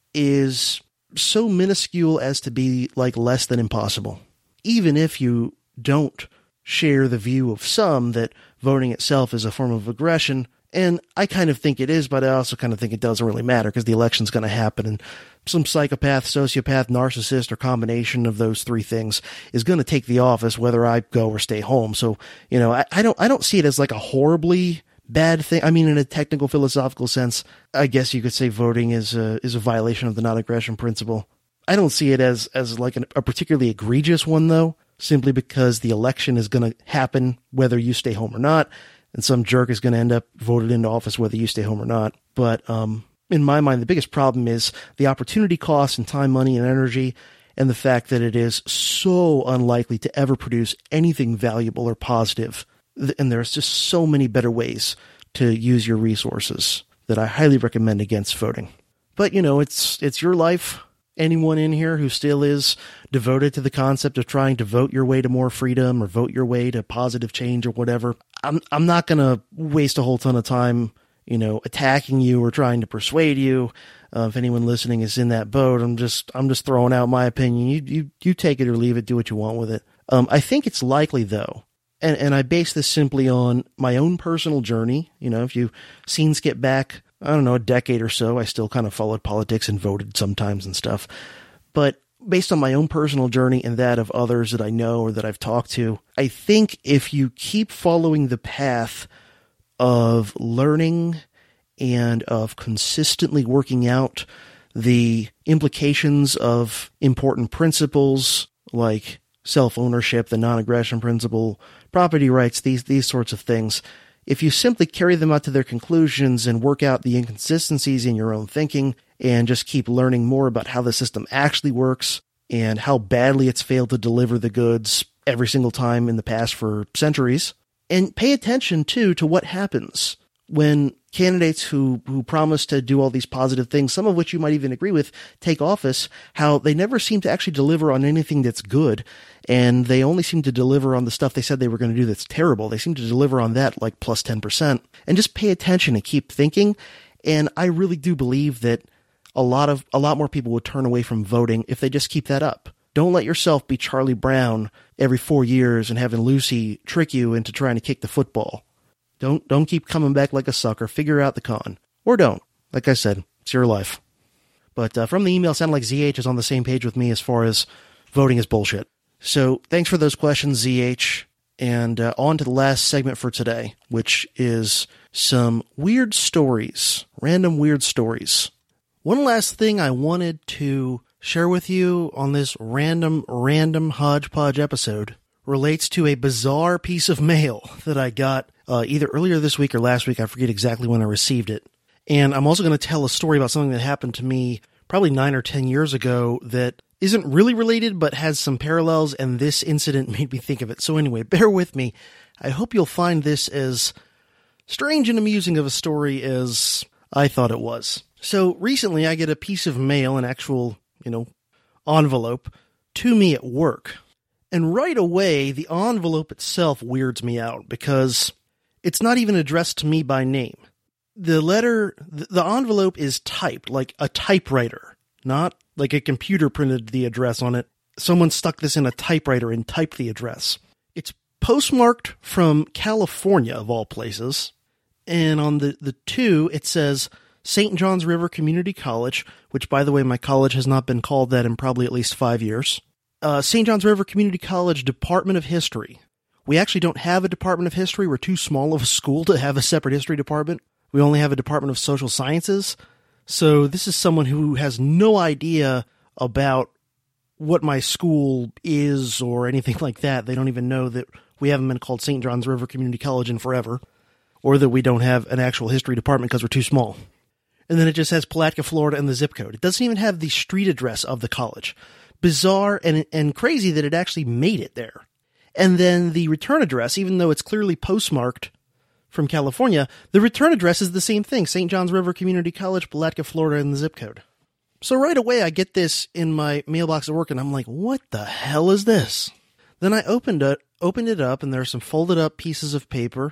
is so minuscule as to be like less than impossible. Even if you don't share the view of some that voting itself is a form of aggression, and I kind of think it is, but I also kind of think it doesn't really matter because the election's going to happen and some psychopath, sociopath, narcissist, or combination of those three things is going to take the office whether I go or stay home. So, I don't see it as like a horribly bad thing. I mean, in a technical philosophical sense, I guess you could say voting is a violation of the non-aggression principle. I don't see it as like a particularly egregious one though, simply because the election is going to happen whether you stay home or not. And some jerk is going to end up voted into office whether you stay home or not. But in my mind, the biggest problem is the opportunity cost in time, money, and energy, and the fact that it is so unlikely to ever produce anything valuable or positive. And there's just so many better ways to use your resources that I highly recommend against voting. But, it's your life. Anyone in here who still is devoted to the concept of trying to vote your way to more freedom or vote your way to positive change or whatever, I'm not going to waste a whole ton of time, attacking you or trying to persuade you. If anyone listening is in that boat, I'm just throwing out my opinion. You take it or leave it, do what you want with it. I think it's likely though, and I base this simply on my own personal journey. If you've seen Skip back, I don't know, a decade or so, I still kind of followed politics and voted sometimes and stuff. But based on my own personal journey and that of others that I know or that I've talked to, I think if you keep following the path of learning and of consistently working out the implications of important principles like self-ownership, the non-aggression principle, property rights, these sorts of things, if you simply carry them out to their conclusions and work out the inconsistencies in your own thinking and just keep learning more about how the system actually works and how badly it's failed to deliver the goods every single time in the past for centuries, and pay attention too to what happens when candidates who promise to do all these positive things, some of which you might even agree with, take office, how they never seem to actually deliver on anything that's good, and they only seem to deliver on the stuff they said they were going to do that's terrible. They seem to deliver on that like plus 10%. And just pay attention and keep thinking, and I really do believe that a lot more people would turn away from voting if they just keep that up. Don't let yourself be Charlie Brown every 4 years and having Lucy trick you into trying to kick the football. Don't keep coming back like a sucker. Figure out the con. Or don't. Like I said, it's your life. But from the email, it sounded like ZH is on the same page with me as far as voting is bullshit. So thanks for those questions, ZH. And on to the last segment for today, which is some weird stories. Random weird stories. One last thing I wanted to share with you on this random hodgepodge episode relates to a bizarre piece of mail that I got either earlier this week or last week. I forget exactly when I received it. And I'm also going to tell a story about something that happened to me probably 9 or 10 years ago that isn't really related, but has some parallels, and this incident made me think of it. So anyway, bear with me. I hope you'll find this as strange and amusing of a story as I thought it was. So recently I get a piece of mail, an actual, envelope, to me at work. And right away, the envelope itself weirds me out because it's not even addressed to me by name. The envelope is typed like a typewriter, not like a computer printed the address on it. Someone stuck this in a typewriter and typed the address. It's postmarked from California, of all places. And on the two, it says St. Johns River Community College, which, by the way, my college has not been called that in probably at least 5 years. St. Johns River Community College Department of History. We actually don't have a Department of History. We're too small of a school to have a separate history department. We only have a Department of Social Sciences. So this is someone who has no idea about what my school is or anything like that. They don't even know that we haven't been called St. Johns River Community College in forever, or that we don't have an actual history department because we're too small. And then it just has Palatka, Florida, and the zip code. It doesn't even have the street address of the college. Bizarre and crazy that it actually made it there. And then the return address, even though it's clearly postmarked from California, the return address is the same thing, St. Johns River Community College, Palatka, Florida, and the zip code. So right away, I get this in my mailbox at work, and I'm like, what the hell is this? Then I opened it up, and there are some folded up pieces of paper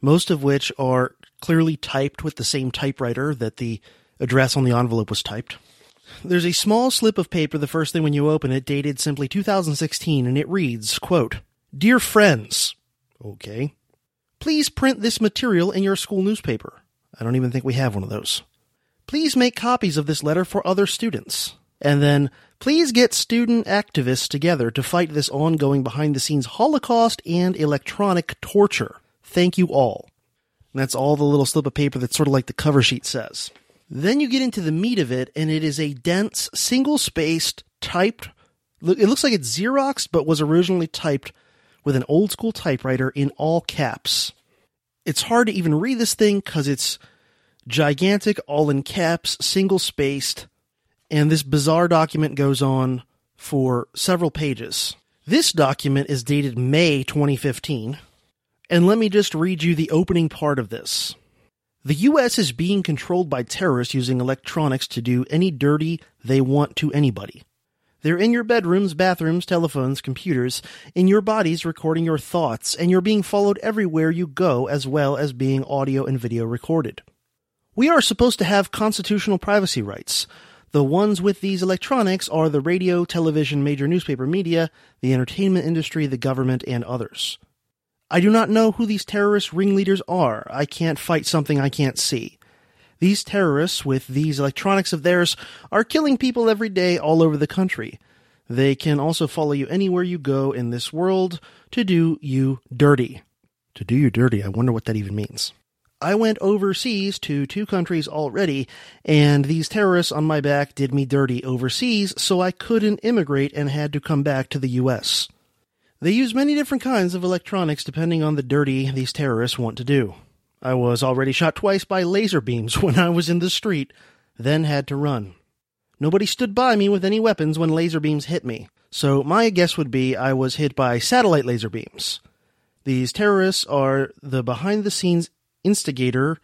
most of which are clearly typed with the same typewriter that the address on the envelope was typed. There's a small slip of paper the first thing when you open it, dated simply 2016, and it reads, quote, "Dear friends," okay, "please print this material in your school newspaper." I don't even think we have one of those. "Please make copies of this letter for other students." And then, "Please get student activists together to fight this ongoing behind-the-scenes Holocaust and electronic torture. Thank you all." And that's all the little slip of paper that's sort of like the cover sheet says. Then you get into the meat of it, and it is a dense, single-spaced, typed... It looks like it's Xeroxed, but was originally typed with an old-school typewriter in all caps. It's hard to even read this thing because it's gigantic, all in caps, single-spaced, and this bizarre document goes on for several pages. This document is dated May 2015, and let me just read you the opening part of this. "The U.S. is being controlled by terrorists using electronics to do any dirty they want to anybody. They're in your bedrooms, bathrooms, telephones, computers, in your bodies recording your thoughts, and you're being followed everywhere you go as well as being audio and video recorded. We are supposed to have constitutional privacy rights. The ones with these electronics are the radio, television, major newspaper media, the entertainment industry, the government, and others. I do not know who these terrorist ringleaders are. I can't fight something I can't see. These terrorists with these electronics of theirs are killing people every day all over the country. They can also follow you anywhere you go in this world to do you dirty." To do you dirty, I wonder what that even means. "I went overseas to 2 countries already, and these terrorists on my back did me dirty overseas, so I couldn't immigrate and had to come back to the U.S. They use many different kinds of electronics depending on the dirty these terrorists want to do. I was already shot twice by laser beams when I was in the street, then had to run. Nobody stood by me with any weapons when laser beams hit me, so my guess would be I was hit by satellite laser beams. These terrorists are the behind-the-scenes instigators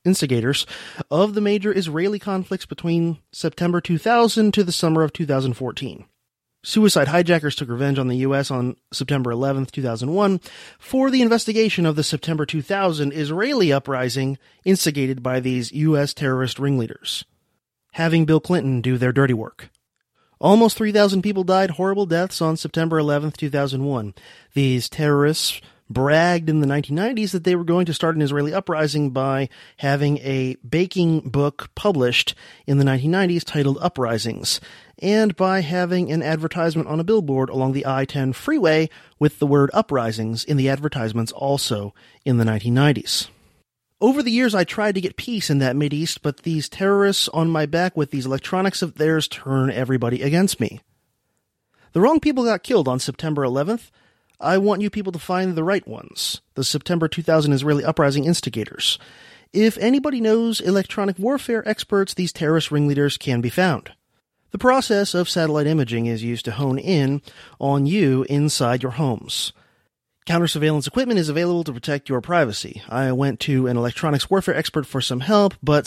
of the major Israeli conflicts between September 2000 to the summer of 2014. Suicide hijackers took revenge on the U.S. on September 11, 2001, for the investigation of the September 2000 Israeli uprising instigated by these U.S. terrorist ringleaders, having Bill Clinton do their dirty work. Almost 3,000 people died horrible deaths on September 11, 2001. These terrorists bragged in the 1990s that they were going to start an Israeli uprising by having a baking book published in the 1990s titled Uprisings, and by having an advertisement on a billboard along the I-10 freeway with the word Uprisings in the advertisements also in the 1990s. Over the years, I tried to get peace in that Mideast, but these terrorists on my back with these electronics of theirs turn everybody against me. The wrong people got killed on September 11th. I want you people to find the right ones, the September 2000 Israeli uprising instigators. If anybody knows electronic warfare experts, these terrorist ringleaders can be found. The process of satellite imaging is used to hone in on you inside your homes. Counter-surveillance equipment is available to protect your privacy. I went to an electronics warfare expert for some help, but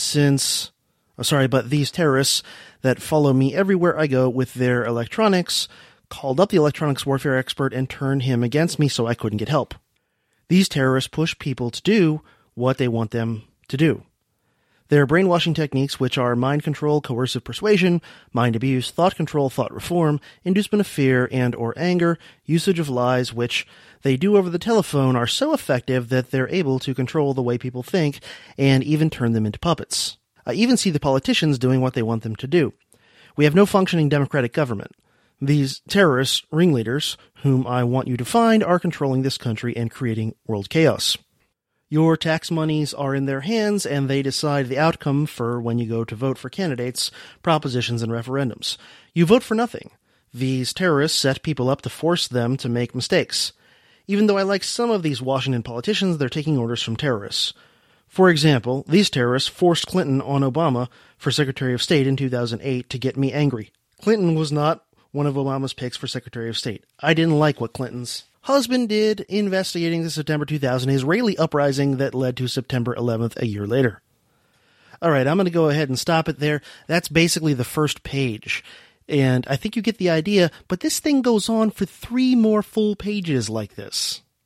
these terrorists that follow me everywhere I go with their electronics called up the electronics warfare expert and turned him against me, so I couldn't get help. These terrorists push people to do what they want them to do. Their brainwashing techniques, which are mind control, coercive persuasion, mind abuse, thought control, thought reform, inducement of fear and or anger, usage of lies, which they do over the telephone, are so effective that they're able to control the way people think and even turn them into puppets. I even see the politicians doing what they want them to do. We have no functioning democratic government. These terrorist ringleaders, whom I want you to find, are controlling this country and creating world chaos. Your tax monies are in their hands, and they decide the outcome for when you go to vote for candidates, propositions, and referendums. You vote for nothing. These terrorists set people up to force them to make mistakes. Even though I like some of these Washington politicians, they're taking orders from terrorists. For example, these terrorists forced Clinton on Obama for Secretary of State in 2008 to get me angry. Clinton was not one of Obama's picks for Secretary of State. I didn't like what Clinton's husband did investigating the September 2000 Israeli uprising that led to September 11th a year later. All right, I'm going to go ahead and stop it there. That's basically the first page. And I think you get the idea, but this thing goes on for 3 more full pages like this.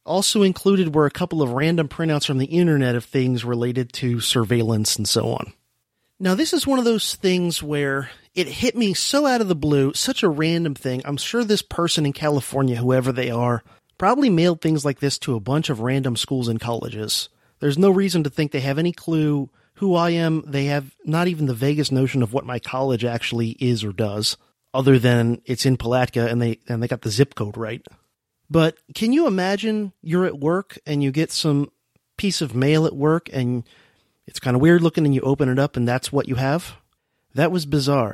Also included were a couple of random printouts from the internet of things related to surveillance and so on. Now, this is one of those things where it hit me so out of the blue, such a random thing. I'm sure this person in California, whoever they are, probably mailed things like this to a bunch of random schools and colleges. There's no reason to think they have any clue who I am. They have not even the vaguest notion of what my college actually is or does, other than it's in Palatka and they got the zip code right. But can you imagine you're at work and you get some piece of mail at work and it's kind of weird looking and you open it up and that's what you have? That was bizarre.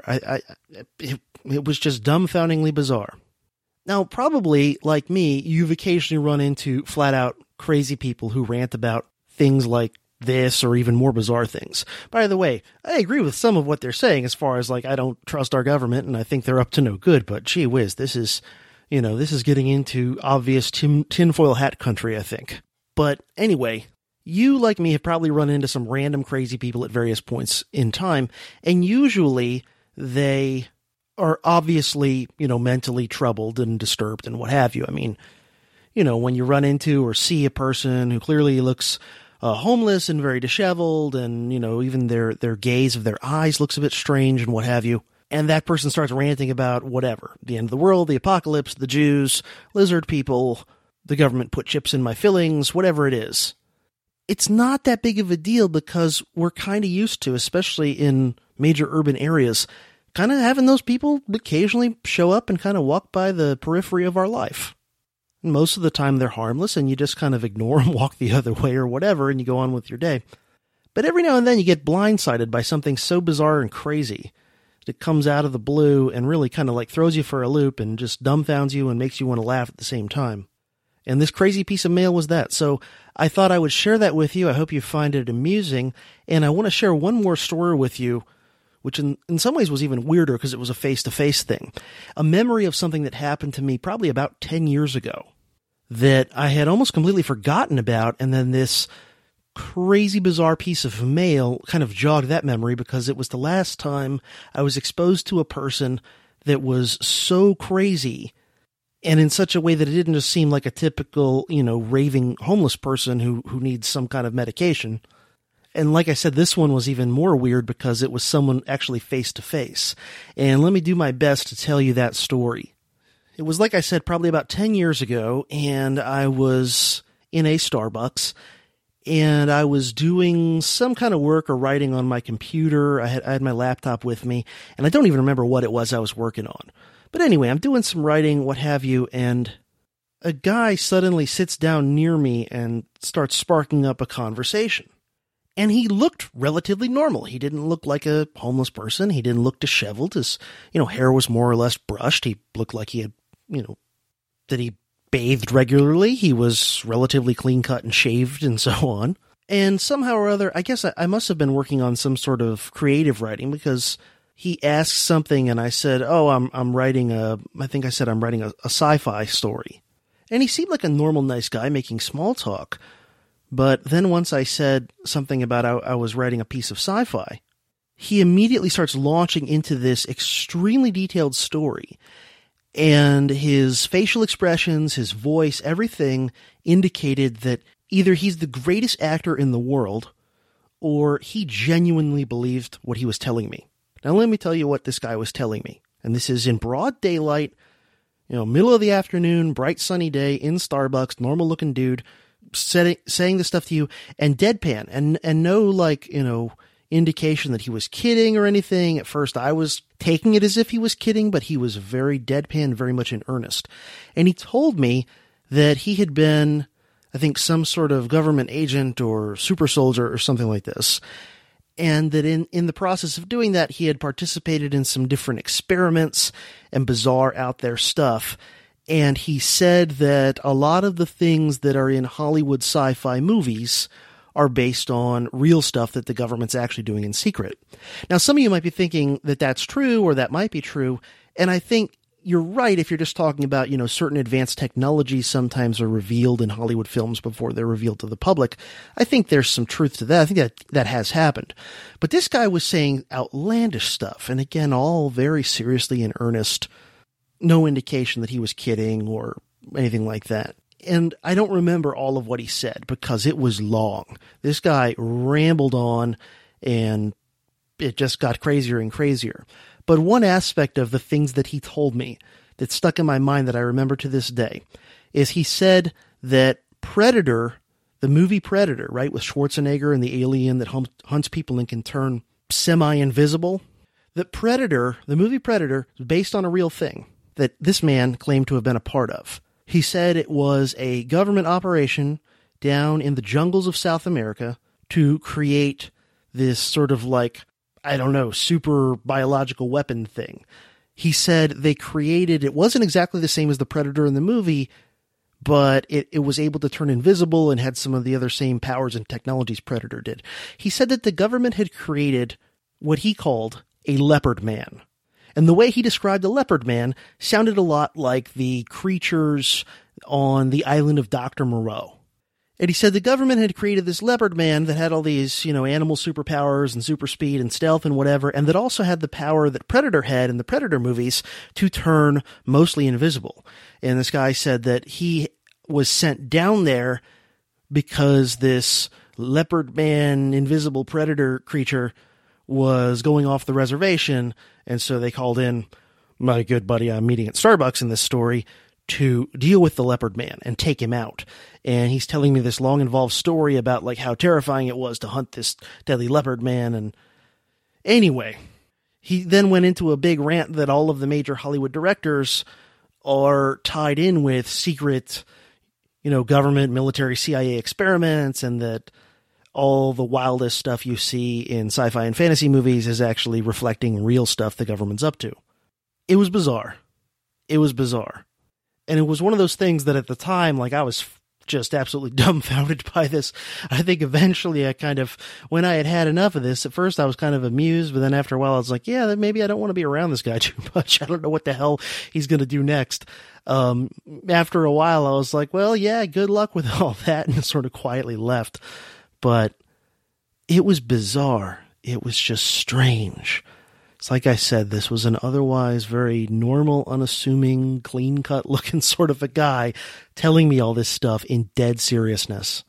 It was just dumbfoundingly bizarre. Now, probably, like me, you've occasionally run into flat-out crazy people who rant about things like this or even more bizarre things. By the way, I agree with some of what they're saying as far as, like, I don't trust our government and I think they're up to no good, but gee whiz, this is getting into obvious tinfoil hat country, I think. But anyway, you, like me, have probably run into some random crazy people at various points in time, and usually they are obviously, mentally troubled and disturbed and what have you. I mean, when you run into or see a person who clearly looks homeless and very disheveled and, even their gaze of their eyes looks a bit strange and what have you, and that person starts ranting about whatever, the end of the world, the apocalypse, the Jews, lizard people, the government put chips in my fillings, whatever it is. It's not that big of a deal because we're kind of used to, especially in major urban areas, kind of having those people occasionally show up and kind of walk by the periphery of our life. Most of the time they're harmless and you just kind of ignore them, walk the other way or whatever, and you go on with your day. But every now and then you get blindsided by something so bizarre and crazy that comes out of the blue and really kind of like throws you for a loop and just dumbfounds you and makes you want to laugh at the same time. And this crazy piece of mail was that. So I thought I would share that with you. I hope you find it amusing. And I want to share one more story with you, which in some ways was even weirder because it was a face-to-face thing. A memory of something that happened to me probably about 10 years ago that I had almost completely forgotten about. And then this crazy, bizarre piece of mail kind of jogged that memory because it was the last time I was exposed to a person that was so crazy and in such a way that it didn't just seem like a typical, raving homeless person who needs some kind of medication. And like I said, this one was even more weird because it was someone actually face to face. And let me do my best to tell you that story. It was, like I said, probably about 10 years ago, and I was in a Starbucks, and I was doing some kind of work or writing on my computer. I had my laptop with me, and I don't even remember what it was I was working on. But anyway, I'm doing some writing, what have you, and a guy suddenly sits down near me and starts sparking up a conversation. And he looked relatively normal. He didn't look like a homeless person. He didn't look disheveled. His, hair was more or less brushed. He looked like he had, that he bathed regularly. He was relatively clean cut and shaved and so on. And somehow or other, I guess I must have been working on some sort of creative writing because he asked something and I said, I'm writing I'm writing a sci-fi story. And he seemed like a normal, nice guy making small talk. But then once I said something about I was writing a piece of sci-fi, he immediately starts launching into this extremely detailed story. And his facial expressions, his voice, everything indicated that either he's the greatest actor in the world or he genuinely believed what he was telling me. Now, let me tell you what this guy was telling me. And this is in broad daylight, middle of the afternoon, bright sunny day in Starbucks, normal looking dude, saying this stuff to you and deadpan and no indication that he was kidding or anything. At first I was taking it as if he was kidding, but he was very deadpan, very much in earnest. And he told me that he had been, I think, some sort of government agent or super soldier or something like this. And that in the process of doing that, he had participated in some different experiments and bizarre out there stuff. And he said that a lot of the things that are in Hollywood sci-fi movies are based on real stuff that the government's actually doing in secret. Now, some of you might be thinking that that's true or that might be true. And I think you're right if you're just talking about, certain advanced technologies sometimes are revealed in Hollywood films before they're revealed to the public. I think there's some truth to that. I think that has happened. But this guy was saying outlandish stuff. And again, all very seriously in earnest. No indication that he was kidding or anything like that. And I don't remember all of what he said because it was long. This guy rambled on and it just got crazier and crazier. But one aspect of the things that he told me that stuck in my mind that I remember to this day is he said that Predator, the movie Predator, right, with Schwarzenegger and the alien that hunts people and can turn semi-invisible, that Predator, the movie Predator, is based on a real thing that this man claimed to have been a part of. He said it was a government operation down in the jungles of South America to create this sort of like, I don't know, super biological weapon thing. He said they created, it wasn't exactly the same as the Predator in the movie, but it was able to turn invisible and had some of the other same powers and technologies Predator did. He said that the government had created what he called a leopard man. And the way he described the leopard man sounded a lot like the creatures on the island of Dr. Moreau. And he said the government had created this leopard man that had all these, animal superpowers and super speed and stealth and whatever, and that also had the power that Predator had in the Predator movies to turn mostly invisible. And this guy said that he was sent down there because this leopard man, invisible Predator creature was going off the reservation, and so they called in my good buddy I'm meeting at Starbucks in this story to deal with the leopard man and take him out. And he's telling me this long involved story about like how terrifying it was to hunt this deadly leopard man. And anyway, he then went into a big rant that all of the major Hollywood directors are tied in with secret, government, military, CIA experiments, and that all the wildest stuff you see in sci-fi and fantasy movies is actually reflecting real stuff the government's up to. It was bizarre. It was bizarre. And it was one of those things that at the time, like, I was just absolutely dumbfounded by this. I think eventually when I had had enough of this, at first I was kind of amused, but then after a while I was like, yeah, maybe I don't want to be around this guy too much. I don't know what the hell he's going to do next. After a while I was like, well, yeah, good luck with all that, and sort of quietly left. But it was bizarre. It was just strange. It's like I said, this was an otherwise very normal, unassuming, clean-cut looking sort of a guy telling me all this stuff in dead seriousness.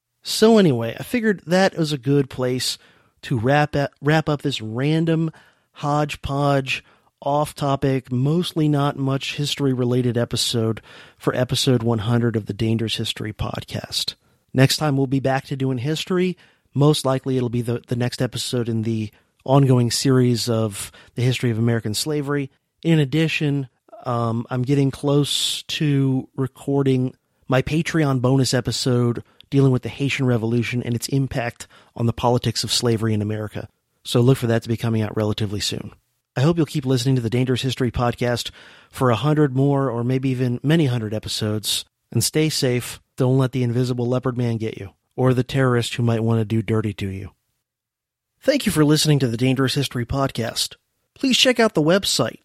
So anyway, I figured that was a good place to wrap up this random, hodgepodge, off-topic, mostly not much history-related episode for episode 100 of the Dangerous History Podcast. Next time we'll be back to doing history. Most likely it'll be the next episode in the ongoing series of the history of American slavery. In addition, I'm getting close to recording my Patreon bonus episode dealing with the Haitian Revolution and its impact on the politics of slavery in America. So look for that to be coming out relatively soon. I hope you'll keep listening to the Dangerous History Podcast for 100 more or maybe even many hundred episodes. And stay safe. Don't let the invisible leopard man get you, or the terrorist who might want to do dirty to you. Thank you for listening to the Dangerous History Podcast. Please check out the website,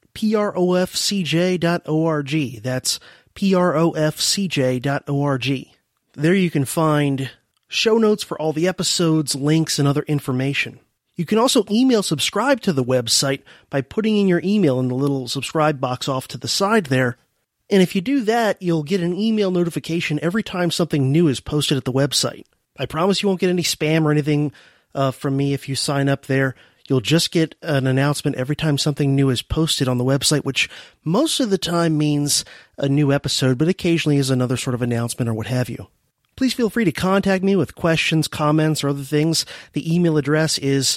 profcj.org. That's profcj.org. There you can find show notes for all the episodes, links, and other information. You can also email subscribe to the website by putting in your email in the little subscribe box off to the side there. And if you do that, you'll get an email notification every time something new is posted at the website. I promise you won't get any spam or anything from me if you sign up there. You'll just get an announcement every time something new is posted on the website, which most of the time means a new episode, but occasionally is another sort of announcement or what have you. Please feel free to contact me with questions, comments, or other things. The email address is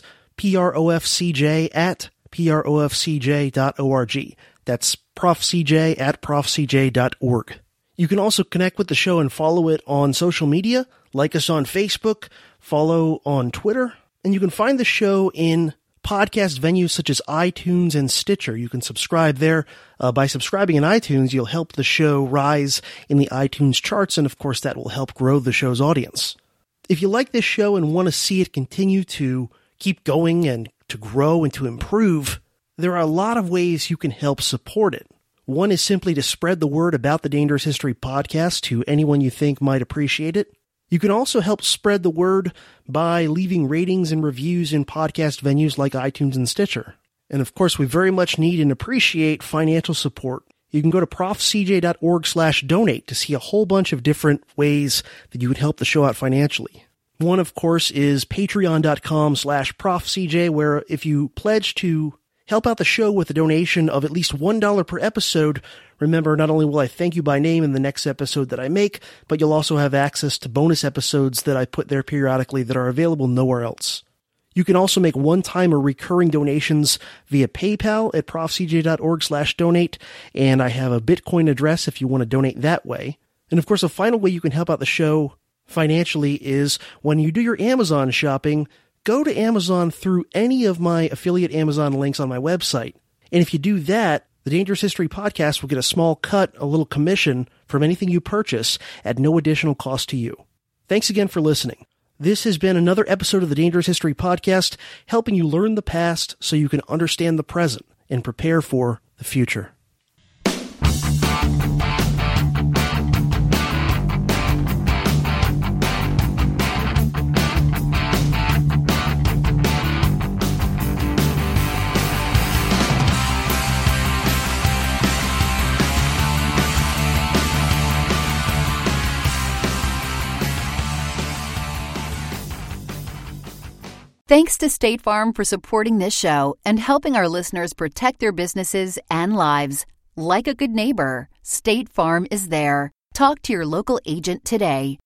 profcj@profcj.org. That's profcj@profcj.org. You can also connect with the show and follow it on social media, like us on Facebook, follow on Twitter, and you can find the show in podcast venues such as iTunes and Stitcher. You can subscribe there. By subscribing in iTunes, you'll help the show rise in the iTunes charts, and of course that will help grow the show's audience. If you like this show and want to see it continue to keep going and to grow and to improve, there are a lot of ways you can help support it. One is simply to spread the word about the Dangerous History Podcast to anyone you think might appreciate it. You can also help spread the word by leaving ratings and reviews in podcast venues like iTunes and Stitcher. And of course, we very much need and appreciate financial support. you can go to profcj.org/donate to see a whole bunch of different ways that you would help the show out financially. One, of course, is patreon.com/profcj, where if you pledge to help out the show with a donation of at least $1 per episode, remember, not only will I thank you by name in the next episode that I make, but you'll also have access to bonus episodes that I put there periodically that are available nowhere else. You can also make one-time or recurring donations via PayPal at profcj.org/donate, and I have a Bitcoin address if you want to donate that way. And of course, a final way you can help out the show financially is when you do your Amazon shopping, go to Amazon through any of my affiliate Amazon links on my website. And if you do that, the Dangerous History Podcast will get a small cut, a little commission from anything you purchase at no additional cost to you. Thanks again for listening. This has been another episode of the Dangerous History Podcast, helping you learn the past so you can understand the present and prepare for the future. Thanks to State Farm for supporting this show and helping our listeners protect their businesses and lives. Like a good neighbor, State Farm is there. Talk to your local agent today.